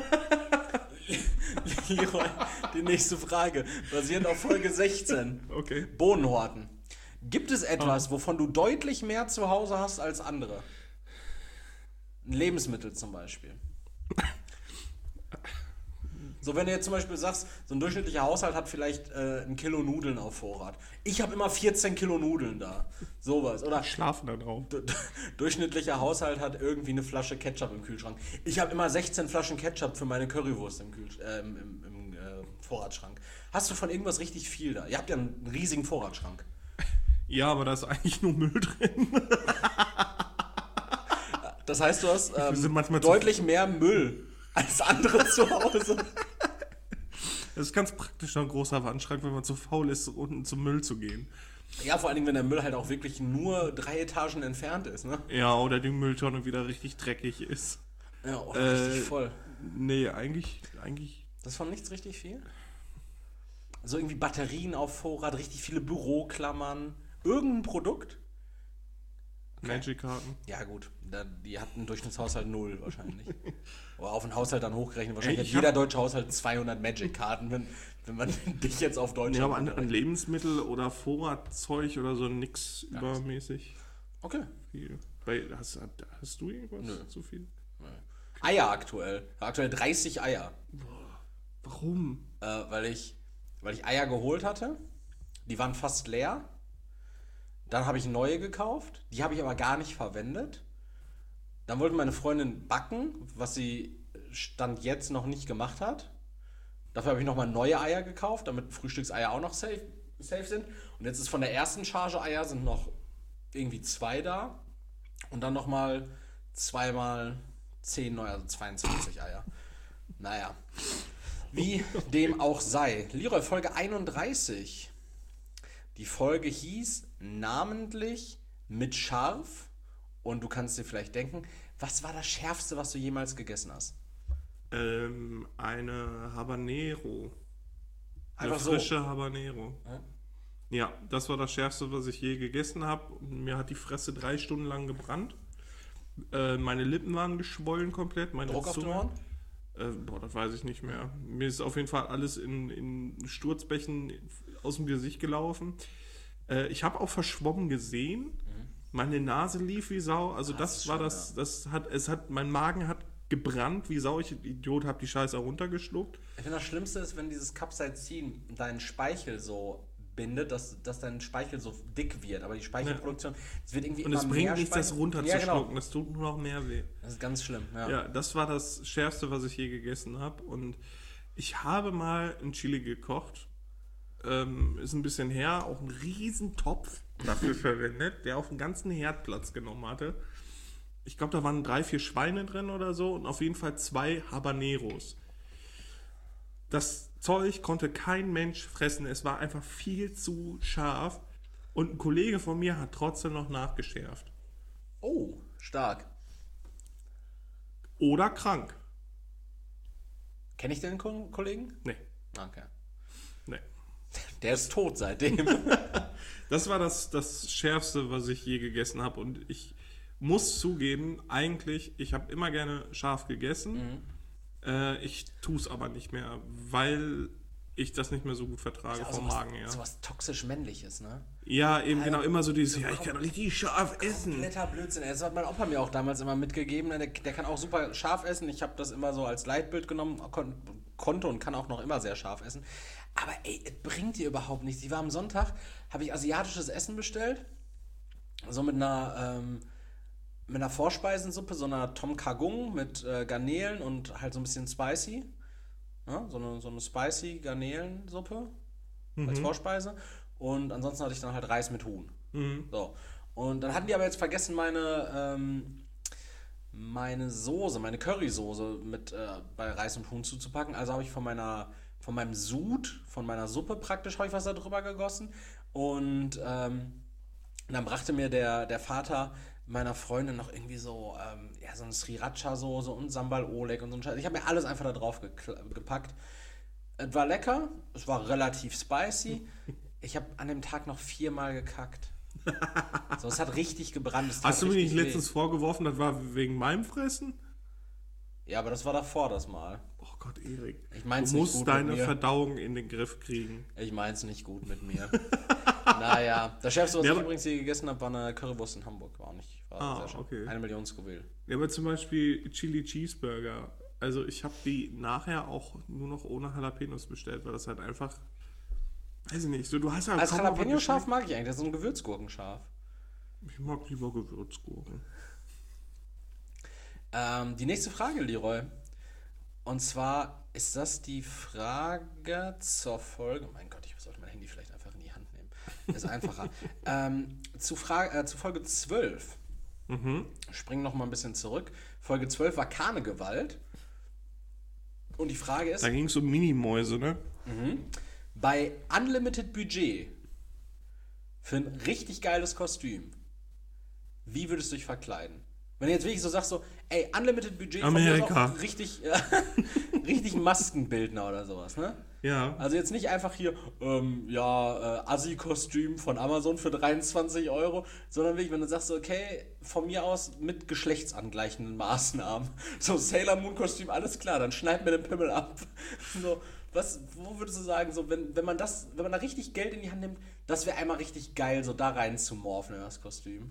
Leroy, die nächste Frage. Basierend auf Folge 16. Okay. Bohnenhorten. Gibt es etwas, wovon du deutlich mehr zu Hause hast als andere? Ein Lebensmittel zum Beispiel. So, wenn du jetzt zum Beispiel sagst, so ein durchschnittlicher Haushalt hat vielleicht 1 Kilo Nudeln auf Vorrat. Ich habe immer 14 Kilo Nudeln da. Sowas. Oder Schlafen da drauf. Durchschnittlicher Haushalt hat irgendwie eine Flasche Ketchup im Kühlschrank. Ich habe immer 16 Flaschen Ketchup für meine Currywurst im Vorratsschrank. Hast du von irgendwas richtig viel da? Ihr habt ja einen riesigen Vorratsschrank. Ja, aber da ist eigentlich nur Müll drin. Das heißt, du hast Wir sind manchmal deutlich mehr Müll als andere zu Hause. Das ist ganz praktisch, ein großer Wandschrank, wenn man zu faul ist, unten zum Müll zu gehen. Ja, vor allen Dingen, wenn der Müll halt auch wirklich nur 3 Etagen entfernt ist, ne? Ja, oder die Mülltonne wieder richtig dreckig ist. Ja, richtig voll. Nee, eigentlich. Das ist von nichts richtig viel? Also irgendwie Batterien auf Vorrat, richtig viele Büroklammern. Irgendein Produkt? Okay. Magic-Karten. Ja gut, die hatten einen Durchschnittshaushalt 0 wahrscheinlich. Oder auf den Haushalt dann hochgerechnet. Wahrscheinlich hat jeder deutsche Haushalt 200 Magic-Karten, wenn man dich jetzt auf Deutsch... Ja, aber an Lebensmittel oder Vorratzeug oder so nix übermäßig. Okay. Viel. Hast du irgendwas? Nö. Zu viel? Nee. Eier aktuell. Aktuell 30 Eier. Boah. Warum? Weil ich Eier geholt hatte. Die waren fast leer. Dann habe ich neue gekauft. Die habe ich aber gar nicht verwendet. Dann wollte meine Freundin backen, was sie Stand jetzt noch nicht gemacht hat. Dafür habe ich nochmal neue Eier gekauft, damit Frühstückseier auch noch safe sind. Und jetzt ist von der ersten Charge Eier sind noch irgendwie 2 da. Und dann nochmal 2 mal 10 neu, also 22 Eier. Naja. Wie dem auch sei. Leroy, Folge 31. Die Folge hieß namentlich mit scharf. Und du kannst dir vielleicht denken, was war das Schärfste, was du jemals gegessen hast? Eine Habanero. Einfach eine frische so. Habanero. Ja? Ja, das war das Schärfste, was ich je gegessen habe. Mir hat die Fresse 3 Stunden lang gebrannt. Meine Lippen waren geschwollen komplett. Meine Druck auf den Zunge. Ohren? Das weiß ich nicht mehr. Mir ist auf jeden Fall alles in Sturzbächen aus dem Gesicht gelaufen. Ich habe auch verschwommen gesehen. Meine Nase lief wie Sau. Also das war schlimm, das, mein Magen hat gebrannt wie Sau. Ich Idiot, hab die Scheiße runtergeschluckt. Ich finde, das Schlimmste ist, wenn dieses Capsaicin deinen Speichel so bindet, dass dein Speichel so dick wird. Aber die Speichelproduktion, es wird irgendwie Und immer es bringt mehr nichts, das Speichel. runterzuschlucken. Ja, genau. Das tut nur noch mehr weh. Das ist ganz schlimm, ja. Ja, das war das Schärfste, was ich je gegessen habe. Und ich habe mal ein Chili gekocht. Ist ein bisschen her, auch einen riesen Topf dafür verwendet, der auf den ganzen Herd Platz genommen hatte. Ich glaube, da waren 3, 4 Schweine drin oder so und auf jeden Fall 2 Habaneros. Das Zeug konnte kein Mensch fressen. Es war einfach viel zu scharf. Und ein Kollege von mir hat trotzdem noch nachgeschärft. Oh, stark. Oder krank. Kenne ich den Kollegen? Nee, Okay. nee. Der ist tot seitdem. Das war das Schärfste, was ich je gegessen habe. Und ich muss zugeben, eigentlich, ich habe immer gerne scharf gegessen. Ich tue es aber nicht mehr, weil ich das nicht mehr so gut vertrage vom Magen her. Sowas toxisch männliches, ne? Ja, eben genau, immer so dieses, ja, ich kann richtig scharf essen. Kompletter Blödsinn. Das hat mein Opa mir auch damals immer mitgegeben. Der kann auch super scharf essen. Ich habe das immer so als Leitbild genommen, konnte und kann auch noch immer sehr scharf essen. Aber ey, es bringt dir überhaupt nichts. Ich war am Sonntag, habe ich asiatisches Essen bestellt. So mit einer Vorspeisensuppe, so einer Tom Kha Gung mit Garnelen und halt so ein bisschen spicy. Ja, so eine spicy Garnelensuppe als Vorspeise. Und ansonsten hatte ich dann halt Reis mit Huhn. So. Und dann hatten die aber jetzt vergessen, meine Soße, meine Currysoße mit bei Reis und Huhn zuzupacken. Also habe ich von meinem Sud, von meiner Suppe praktisch, habe ich was da drüber gegossen. Und dann brachte mir der Vater meiner Freundin noch irgendwie so eine Sriracha-Soße und Sambal Oleg und so ein Scheiß. Ich habe mir alles einfach da drauf gepackt. Es war lecker, es war relativ spicy. Ich habe an dem Tag noch 4-mal gekackt. So, es hat richtig gebrannt. Hast du mir nicht letztens vorgeworfen, das war wegen meinem Fressen? Ja, aber das war davor das Mal. Oh Gott, Erik. Ich mein's du nicht musst gut deine mit mir. Verdauung in den Griff kriegen. Ich mein's nicht gut mit mir. Naja, das Schärfste, was ich übrigens hier gegessen habe, war eine Currywurst in Hamburg. War sehr schön. Okay. 1 Million Scoville. Ja, aber zum Beispiel Chili Cheeseburger. Also ich habe die nachher auch nur noch ohne Jalapenos bestellt, weil das halt einfach, weiß ich nicht, so du hast ja Als kaum noch was Jalapeno-Scharf mag ich eigentlich, das ist so ein Gewürzgurkenscharf. Ich mag lieber Gewürzgurken. Die nächste Frage, Leroy. Und zwar ist das die Frage zur Folge. Mein Gott, ich sollte mein Handy vielleicht einfach in die Hand nehmen. Ist einfacher. Zu Folge 12. Springen noch mal ein bisschen zurück. Folge 12 war Karnegewalt. Und die Frage ist, Da ging es um Minimäuse, ne? bei Unlimited Budget für ein richtig geiles Kostüm, wie würdest du dich verkleiden? Wenn du jetzt wirklich so sagst, so, ey, Unlimited Budget, von mir Amerika. ist auch richtig, richtig Maskenbildner oder sowas, ne? Ja. Also jetzt nicht einfach hier, Assi-Kostüm von Amazon für 23 Euro, sondern wirklich, wenn du sagst, so, okay, von mir aus mit geschlechtsangleichenden Maßnahmen. So, Sailor Moon-Kostüm, alles klar, dann schneid mir den Pimmel ab. So, wo würdest du sagen, so, wenn man da richtig Geld in die Hand nimmt, das wäre einmal richtig geil, so da rein zu morphen in das Kostüm?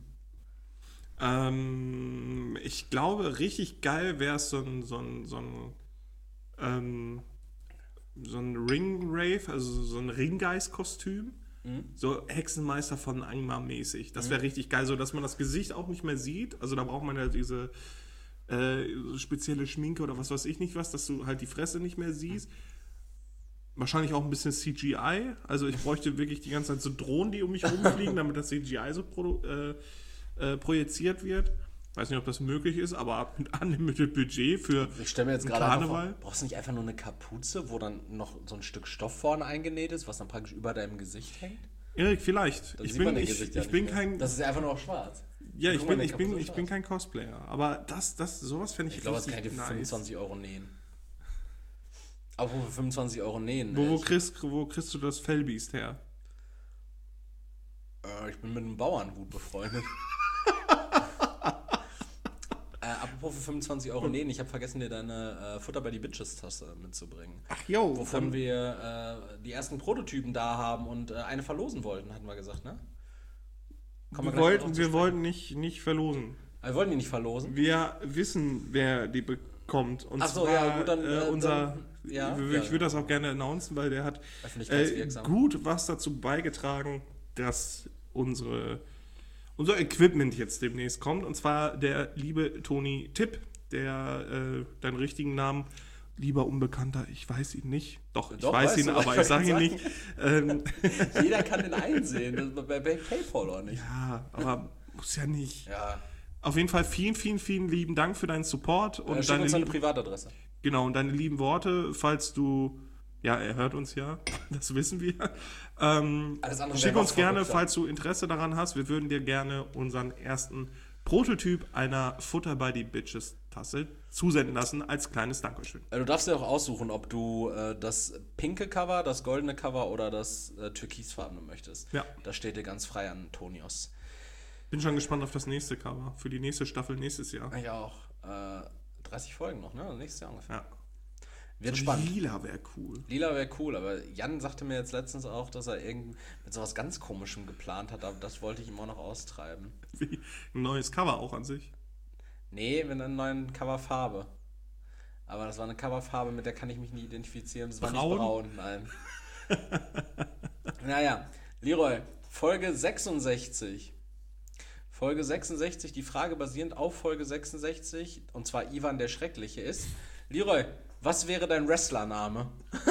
Ich glaube, richtig geil wäre es so ein Ring-Rave, also so ein Ringgeist-Kostüm. So Hexenmeister von Angmar mäßig. Das wäre richtig geil, so dass man das Gesicht auch nicht mehr sieht. Also da braucht man ja diese so spezielle Schminke oder was weiß ich nicht was, dass du halt die Fresse nicht mehr siehst. Wahrscheinlich auch ein bisschen CGI. Also ich bräuchte wirklich die ganze Zeit so Drohnen, die um mich rumfliegen, damit das CGI so projiziert wird. Weiß nicht, ob das möglich ist, aber mit Unlimited Budget für Ich stelle mir jetzt gerade Karneval. einfach vor, brauchst du nicht einfach nur eine Kapuze, wo dann noch so ein Stück Stoff vorne eingenäht ist, was dann praktisch über deinem Gesicht hängt? Erik, vielleicht. Dann Ich sieht man bin, dein Gesicht ja ich nicht bin mehr. kein. Das ist ja einfach nur noch schwarz. Ja, ich Guck mal, bin, der ich Kapuze bin, ist ich bin schwarz. kein Cosplayer. Aber sowas fände ich Ich glaube, das kann ich dir für nice. 25 Euro nähen. Aber für 25 Euro nähen. Wo kriegst du das Fellbiest her? Ich bin mit einem Bauern gut befreundet. Apropos für 25 Euro nähen, ich habe vergessen, dir deine Futter bei die Bitches-Tasse mitzubringen. Ach jo. Wovon wir die ersten Prototypen da haben und eine verlosen wollten, hatten wir gesagt, ne? Wir wollten nicht verlosen. Wir wollten die nicht verlosen? Wir wissen, wer die bekommt. Und Ach so, zwar ja, gut, dann ich würde das auch gerne announcen, weil der hat gut was dazu beigetragen, dass unser Equipment jetzt demnächst kommt. Und zwar der liebe Toni Tipp, der deinen richtigen Namen, lieber Unbekannter, ich weiß ihn nicht. Doch, ich weiß ihn, aber ich sage ihn nicht. Jeder kann den einsehen, bei PayPal oder nicht? Ja, aber muss ja nicht. Ja. Auf jeden Fall vielen, vielen, vielen lieben Dank für deinen Support. Und schick uns deine Privatadresse. Genau, und deine lieben Worte, falls du... Ja, er hört uns ja, das wissen wir. Schick uns gerne, falls du Interesse daran hast. Wir würden dir gerne unseren ersten Prototyp einer Futter by the Bitches Tasse zusenden lassen als kleines Dankeschön. Du darfst dir auch aussuchen, ob du das pinke Cover, das goldene Cover oder das türkisfarbene möchtest. Ja. Das steht dir ganz frei an Tonios. Bin schon gespannt auf das nächste Cover für die nächste Staffel nächstes Jahr. Ich auch. 30 Folgen noch, ne? Nächstes Jahr ungefähr. Ja. Wird so spannend. Lila wäre cool. Lila wäre cool, aber Jan sagte mir jetzt letztens auch, dass er mit sowas ganz Komischem geplant hat, aber das wollte ich ihm auch noch austreiben. Wie ein neues Cover auch an sich. Nee, mit einer neuen Coverfarbe. Aber das war eine Coverfarbe, mit der kann ich mich nie identifizieren. Das war nicht braun, nein. Naja, Leroy, Folge 66. Folge 66, die Frage basierend auf Folge 66, und zwar Ivan der Schreckliche, ist: Leroy, was wäre dein Wrestlername?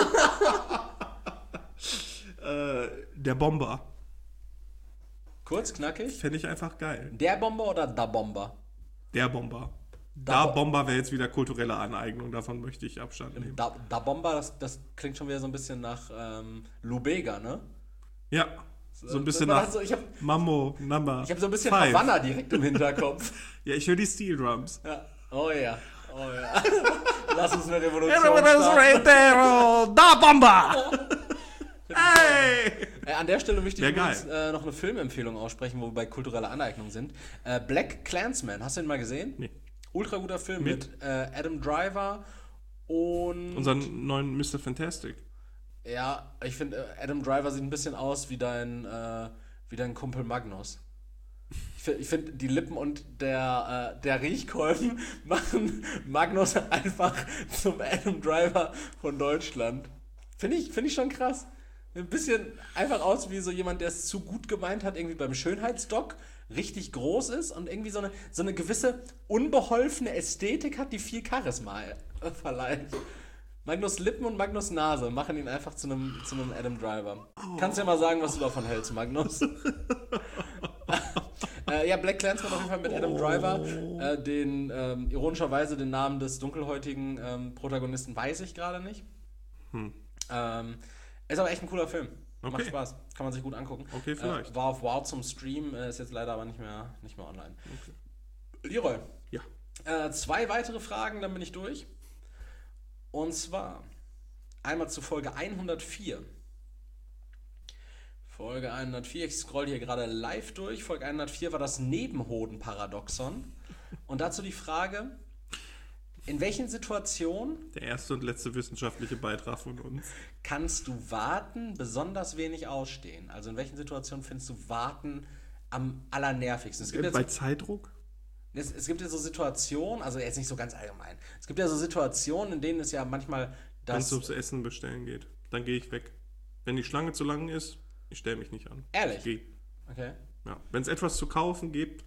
Der Bomber. Kurz, knackig. Fände ich einfach geil. Der Bomber oder Da Bomber? Der Bomber. Da Bomber wäre jetzt wieder kulturelle Aneignung, davon möchte ich Abstand nehmen. Da Bomber, das klingt schon wieder so ein bisschen nach Lubega, ne? Ja, so ein bisschen nach Mambo Number. Ich habe so ein bisschen Havanna direkt im Hinterkopf. Ja, ich höre die Steel Drums. Ja. Oh ja. Lass uns eine Revolution starten. Da Bomber! Hey! An der Stelle möchte ich übrigens noch eine Filmempfehlung aussprechen, wo wir bei kultureller Aneignung sind. Black Klansman, hast du den mal gesehen? Nee. Ultra guter Film mit Adam Driver und... Unseren neuen Mr. Fantastic. Ja, ich finde, Adam Driver sieht ein bisschen aus wie dein Kumpel Magnus. Ich finde, die Lippen und der Riechkolben machen Magnus einfach zum Adam Driver von Deutschland. Finde ich schon krass. Ein bisschen einfach aus wie so jemand, der es zu gut gemeint hat, irgendwie beim Schönheitsdoc, richtig groß ist und irgendwie so eine gewisse unbeholfene Ästhetik hat, die viel Charisma verleiht. Magnus Lippen und Magnus Nase machen ihn einfach zu einem Adam Driver. Kannst du ja mal sagen, was du davon hältst, Magnus? Ja, Black Klansman auf jeden Fall mit Adam Driver. Ironischerweise den Namen des dunkelhäutigen Protagonisten weiß ich gerade nicht. Ist aber echt ein cooler Film. Okay. Macht Spaß. Kann man sich gut angucken. Okay, vielleicht. War auf Wow zum Stream, ist jetzt leider aber nicht mehr online. Okay. Leroy. Ja. 2 weitere Fragen, dann bin ich durch. Und zwar einmal zu Folge 104. Folge 104, ich scroll hier gerade live durch. Folge 104 war das Nebenhoden-Paradoxon. Und dazu die Frage: In welchen Situationen... Der erste und letzte wissenschaftliche Beitrag von uns. ...kannst du Warten besonders wenig ausstehen? Also in welchen Situationen findest du Warten am allernervigsten? Bei Zeitdruck? Es gibt ja so Situationen, also jetzt nicht so ganz allgemein. Es gibt ja so Situationen, in denen es ja manchmal... Wenn es ums Essen bestellen geht, dann gehe ich weg. Wenn die Schlange zu lang ist, ich stelle mich nicht an. Ehrlich? Ich gehe. Okay. Ja. Wenn es etwas zu kaufen gibt,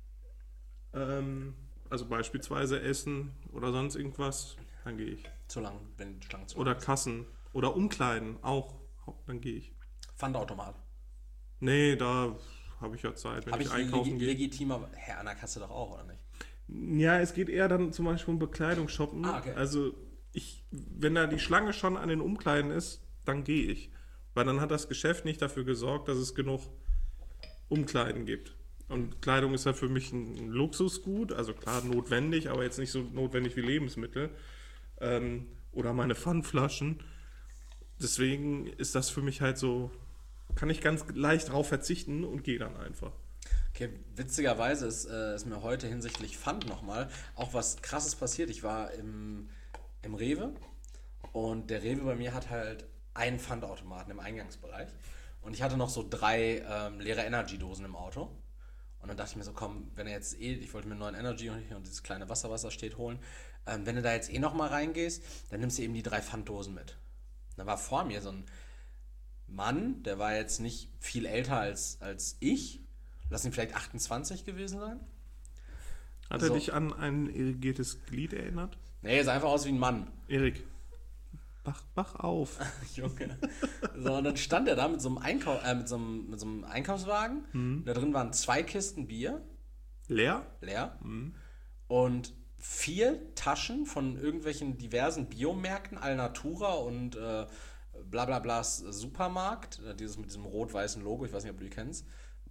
also beispielsweise Essen oder sonst irgendwas, dann gehe ich. Zu lang, wenn die Schlange zu lang oder ist. Kassen oder Umkleiden auch, dann gehe ich. Pfandautomat? Nee, da habe ich ja Zeit, wenn ich einkaufen gehe. Legitimer, Herr, an der Kasse doch auch, oder nicht? Ja, es geht eher dann zum Beispiel um Bekleidung shoppen. Okay. Also wenn da die Schlange schon an den Umkleiden ist, dann gehe ich. Weil dann hat das Geschäft nicht dafür gesorgt, dass es genug Umkleiden gibt. Und Kleidung ist ja für mich ein Luxusgut, also klar notwendig, aber jetzt nicht so notwendig wie Lebensmittel. Oder meine Pfandflaschen. Deswegen ist das für mich halt so, kann ich ganz leicht drauf verzichten und gehe dann einfach. Okay, witzigerweise ist mir heute hinsichtlich Pfand nochmal auch was Krasses passiert. Ich war im Rewe und der Rewe bei mir hat halt einen Pfandautomaten im Eingangsbereich und ich hatte noch so 3 leere Energy-Dosen im Auto Und dann dachte ich mir so, komm, wenn er jetzt ich wollte mir einen neuen Energy und dieses kleine Wasser, was da steht, holen. Wenn du da jetzt nochmal reingehst, dann nimmst du eben die 3 Pfanddosen mit. Da war vor mir so ein Mann, der war jetzt nicht viel älter als ich. Lass ihn vielleicht 28 gewesen sein. Hat er dich an ein irrigiertes Glied erinnert? Nee, er sah einfach aus wie ein Mann. Erik, wach auf. Junge. So, und dann stand er da mit so einem, mit so einem Einkaufswagen. Da drin waren 2 Kisten Bier. Leer? Und 4 Taschen von irgendwelchen diversen Biomärkten, Alnatura und Blablablas Supermarkt. Dieses mit diesem rot-weißen Logo, ich weiß nicht, ob du die kennst.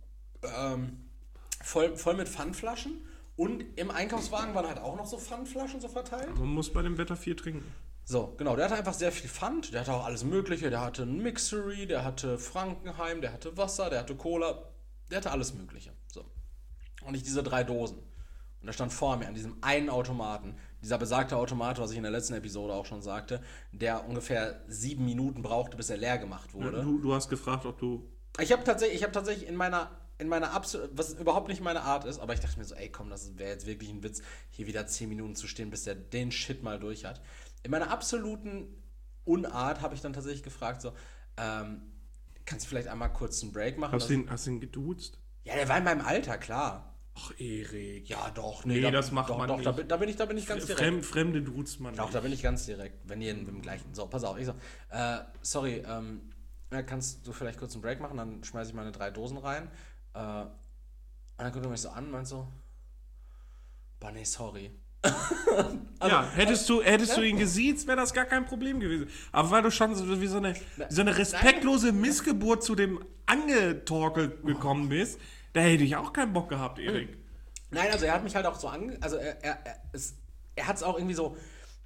Voll mit Pfandflaschen. Und im Einkaufswagen waren halt auch noch so Pfandflaschen so verteilt. Man muss bei dem Wetter 4 trinken. So, genau, der hatte einfach sehr viel Pfand, der hatte auch alles Mögliche, der hatte ein Mixery, der hatte Frankenheim, der hatte Wasser, der hatte Cola, der hatte alles Mögliche. So. Und ich diese 3 Dosen. Und da stand vor mir an diesem einen Automaten, dieser besagte Automat, was ich in der letzten Episode auch schon sagte, der ungefähr 7 Minuten brauchte, bis er leer gemacht wurde. Ja, du hast gefragt, ob du... Ich habe tatsächlich in meiner was überhaupt nicht meine Art ist, aber ich dachte mir so, ey komm, das wäre jetzt wirklich ein Witz, hier wieder 10 Minuten zu stehen, bis der den Shit mal durch hat. In meiner absoluten Unart habe ich dann tatsächlich gefragt, so, kannst du vielleicht einmal kurz einen Break machen? Hast du ihn geduzt? Ja, der war in meinem Alter, klar. Ach, Erik. Ja, doch. Nee, das macht man nicht. Da bin ich ganz direkt. Fremde duzt man Doch, nicht. da bin ich ganz direkt, wenn ihr im gleichen... So, pass auf, ich so, sorry, kannst du vielleicht kurz einen Break machen, dann schmeiße ich meine 3 Dosen rein. Und dann guckt er mich so an und meint so, boah, nee, sorry. Also, ja, hättest du ihn gesiezt, wäre das gar kein Problem gewesen. Aber weil du schon wie so eine respektlose Missgeburt zu dem angetorkelt gekommen bist, da hätte ich auch keinen Bock gehabt, Erik. Nein, also er hat mich halt auch so also er hat es auch irgendwie so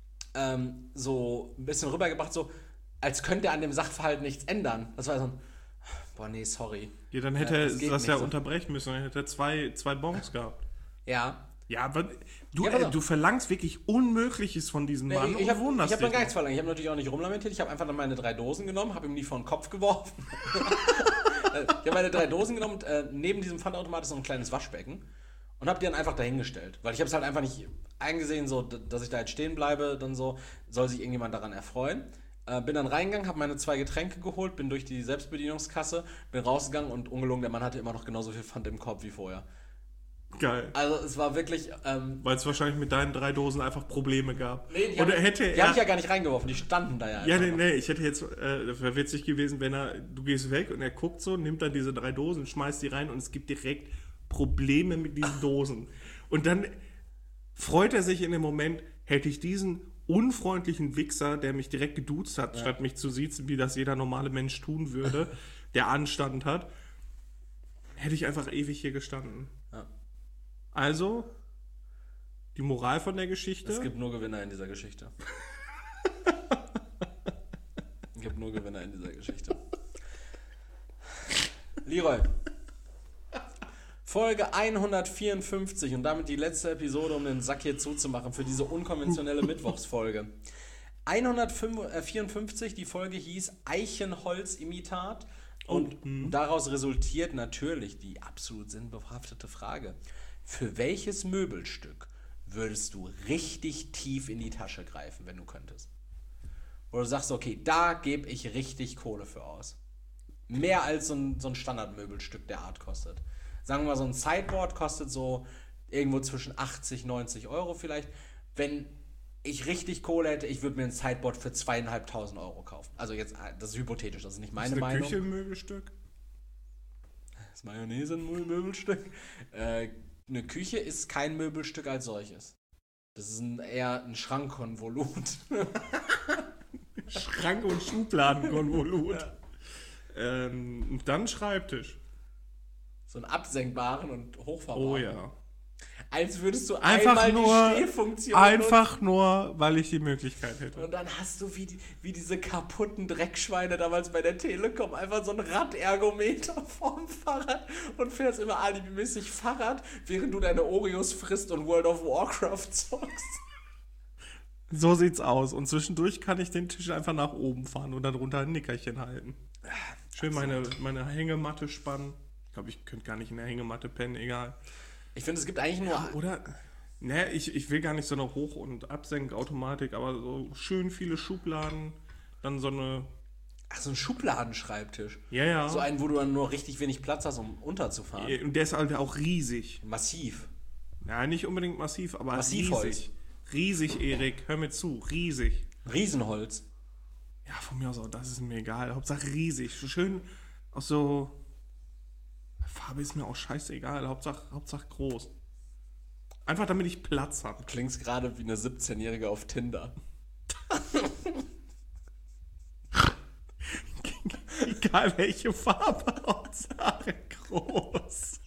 ein bisschen rübergebracht, so als könnte er an dem Sachverhalt nichts ändern. Das war so ein, boah, nee, sorry. Ja, dann hätte er das ja unterbrechen müssen, dann hätte er zwei Bons gehabt. Ja. Ja, aber du verlangst wirklich Unmögliches von diesem Mann Ich habe dann gar nichts verlangt. Ich habe natürlich auch nicht rumlamentiert. Ich habe einfach dann meine 3 Dosen genommen, habe ihm die vor den Kopf geworfen. Ich habe meine 3 Dosen genommen und neben diesem Pfandautomat ist so ein kleines Waschbecken und habe die dann einfach dahingestellt. Weil ich habe es halt einfach nicht eingesehen, so, dass ich da jetzt stehen bleibe, dann so, soll sich irgendjemand daran erfreuen. Bin dann reingegangen, habe meine 2 Getränke geholt, bin durch die Selbstbedienungskasse, bin rausgegangen und ungelogen, der Mann hatte immer noch genauso viel Pfand im Korb wie vorher. Geil. Also es war wirklich... weil es wahrscheinlich mit deinen 3 Dosen einfach Probleme gab. Nee, die habe ich ja gar nicht reingeworfen, die standen da ja einfach. Ja, nee, ich hätte jetzt... das wäre witzig gewesen, wenn du gehst weg und er guckt so, nimmt dann diese 3 Dosen, schmeißt die rein und es gibt direkt Probleme mit diesen Dosen. Und dann freut er sich in dem Moment, hätte ich diesen unfreundlichen Wichser, der mich direkt geduzt hat, statt mich zu siezen, wie das jeder normale Mensch tun würde, der Anstand hat, hätte ich einfach ewig hier gestanden. Ja. Also, die Moral von der Geschichte. Es gibt nur Gewinner in dieser Geschichte. Es gibt nur Gewinner in dieser Geschichte. Leroy. Folge 154 und damit die letzte Episode, um den Sack hier zuzumachen für diese unkonventionelle Mittwochsfolge. 154, die Folge hieß Eichenholz-Imitat und daraus resultiert natürlich die absolut sinnbehaftete Frage. Für welches Möbelstück würdest du richtig tief in die Tasche greifen, wenn du könntest? Wo du sagst, okay, da gebe ich richtig Kohle für aus. Mehr als so ein Standardmöbelstück der Art kostet. Sagen wir mal, so ein Sideboard kostet so irgendwo zwischen 80, 90 Euro vielleicht. Wenn ich richtig Kohle hätte, ich würde mir ein Sideboard für 2.500 Euro kaufen. Also jetzt, das ist hypothetisch, das ist nicht meine Meinung. Ist eine Küche ein Möbelstück? Ist Mayonnaise ein Möbelstück? Eine Küche ist kein Möbelstück als solches. Das ist eher ein Schrankkonvolut. Schrank- und Schubladenkonvolut. Dann Schreibtisch. So einen absenkbaren und hochfahrbaren. Oh ja. Als würdest du einfach einmal nur, die Stehfunktion einfach nur, weil ich die Möglichkeit hätte. und dann hast du wie diese kaputten Dreckschweine damals bei der Telekom einfach so ein Radergometer vorm Fahrrad und fährst immer alibimäßig Fahrrad, während du deine Oreos frisst und World of Warcraft zockst. So sieht's aus. Und zwischendurch kann ich den Tisch einfach nach oben fahren und darunter ein Nickerchen halten. Schön meine Hängematte spannen. glaube, ich könnte gar nicht in der Hängematte pennen, egal. Ich finde, es gibt eigentlich nur... Ja, oder? Ne, ich will gar nicht so eine Hoch- und Absenkautomatik, aber so schön viele Schubladen, dann so eine... Ach, so ein Schubladenschreibtisch. Ja. So einen, wo du dann nur richtig wenig Platz hast, um unterzufahren. Und der ist halt auch riesig. Massiv. Ja, nicht unbedingt massiv, aber Massivholz. riesig. Riesig, Erik, hör mir zu, riesig. Riesenholz. Ja, von mir aus auch, das ist mir egal. Hauptsache riesig. Schön aus so... Farbe ist mir auch scheißegal. Hauptsache groß. Einfach damit ich Platz habe. Du klingst gerade wie eine 17-Jährige auf Tinder. Egal welche Farbe, Hauptsache groß.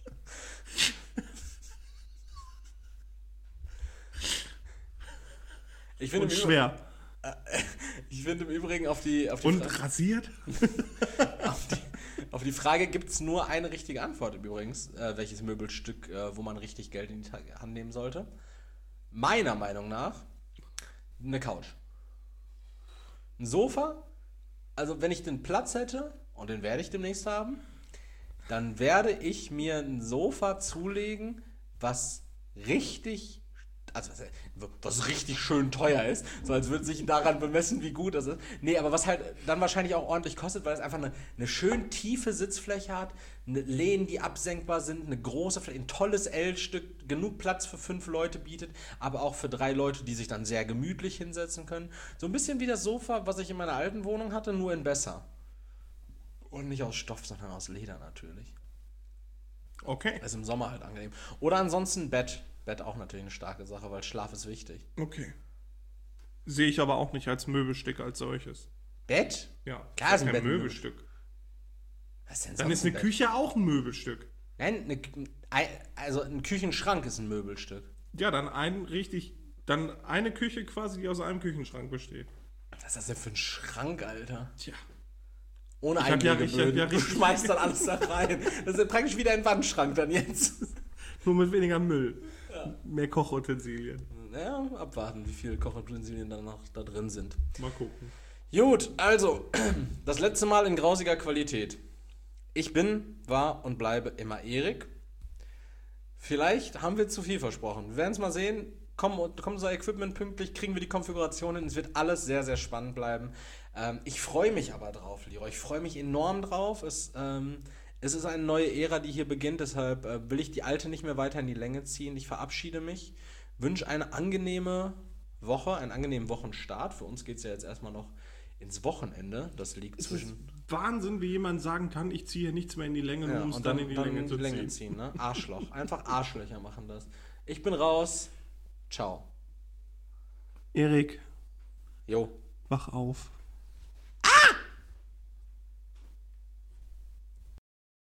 Ich finde Und schwer. Ich finde im Übrigen auf die Und rasiert? auf die Frage gibt es nur eine richtige Antwort übrigens, welches Möbelstück, wo man richtig Geld in die Hand nehmen sollte. Meiner Meinung nach eine Couch. Ein Sofa, also wenn ich den Platz hätte, und den werde ich demnächst haben, dann werde ich mir ein Sofa zulegen, was richtig schön teuer ist, so als würde sich daran bemessen, wie gut das ist. Nee, aber was halt dann wahrscheinlich auch ordentlich kostet, weil es einfach eine schön tiefe Sitzfläche hat, Lehnen, die absenkbar sind, eine große Fläche, ein tolles L-Stück, genug Platz für 5 Leute bietet, aber auch für 3 Leute, die sich dann sehr gemütlich hinsetzen können. So ein bisschen wie das Sofa, was ich in meiner alten Wohnung hatte, nur in besser. Und nicht aus Stoff, sondern aus Leder natürlich. Okay. Also im Sommer halt angenehm. Oder ansonsten Bett. Bett auch natürlich eine starke Sache, weil Schlaf ist wichtig. Okay. Sehe ich aber auch nicht als Möbelstück als solches. Bett? Ja, Klar ist ein kein Bett ein Möbelstück. Was ist denn Dann sonst ist eine ein Bett? Küche auch ein Möbelstück. Nein, also ein Küchenschrank ist ein Möbelstück. Ja, dann eine Küche quasi, die aus einem Küchenschrank besteht. Was ist das denn für ein Schrank, Alter? Tja. Ohne Ich hab ja Einlegeböden. Du richtig- schmeißt dann alles da rein. Das ist praktisch wieder ein Wandschrank dann jetzt. Nur mit weniger Müll. Ja. Mehr Kochutensilien. Naja, abwarten, wie viele Kochutensilien dann noch da drin sind. Mal gucken. Gut, also, das letzte Mal in grausiger Qualität. Ich war und bleibe immer Erik. Vielleicht haben wir zu viel versprochen. Wir werden es mal sehen. Kommt unser Equipment pünktlich, kriegen wir die Konfiguration hin. Es wird alles sehr, sehr spannend bleiben. Ich freue mich aber drauf, Leroy. Ich freue mich enorm drauf. Es ist eine neue Ära, die hier beginnt. Deshalb will ich die alte nicht mehr weiter in die Länge ziehen. Ich verabschiede mich. Wünsche eine angenehme Woche, einen angenehmen Wochenstart. Für uns geht es ja jetzt erstmal noch ins Wochenende. Das liegt Es zwischen... ist Wahnsinn, wie jemand sagen kann, ich ziehe hier nichts mehr in die Länge, nur um es und dann in die Länge zu ziehen. ziehen, ne? Arschloch. Einfach Arschlöcher machen das. Ich bin raus. Ciao. Erik, Jo. wach auf.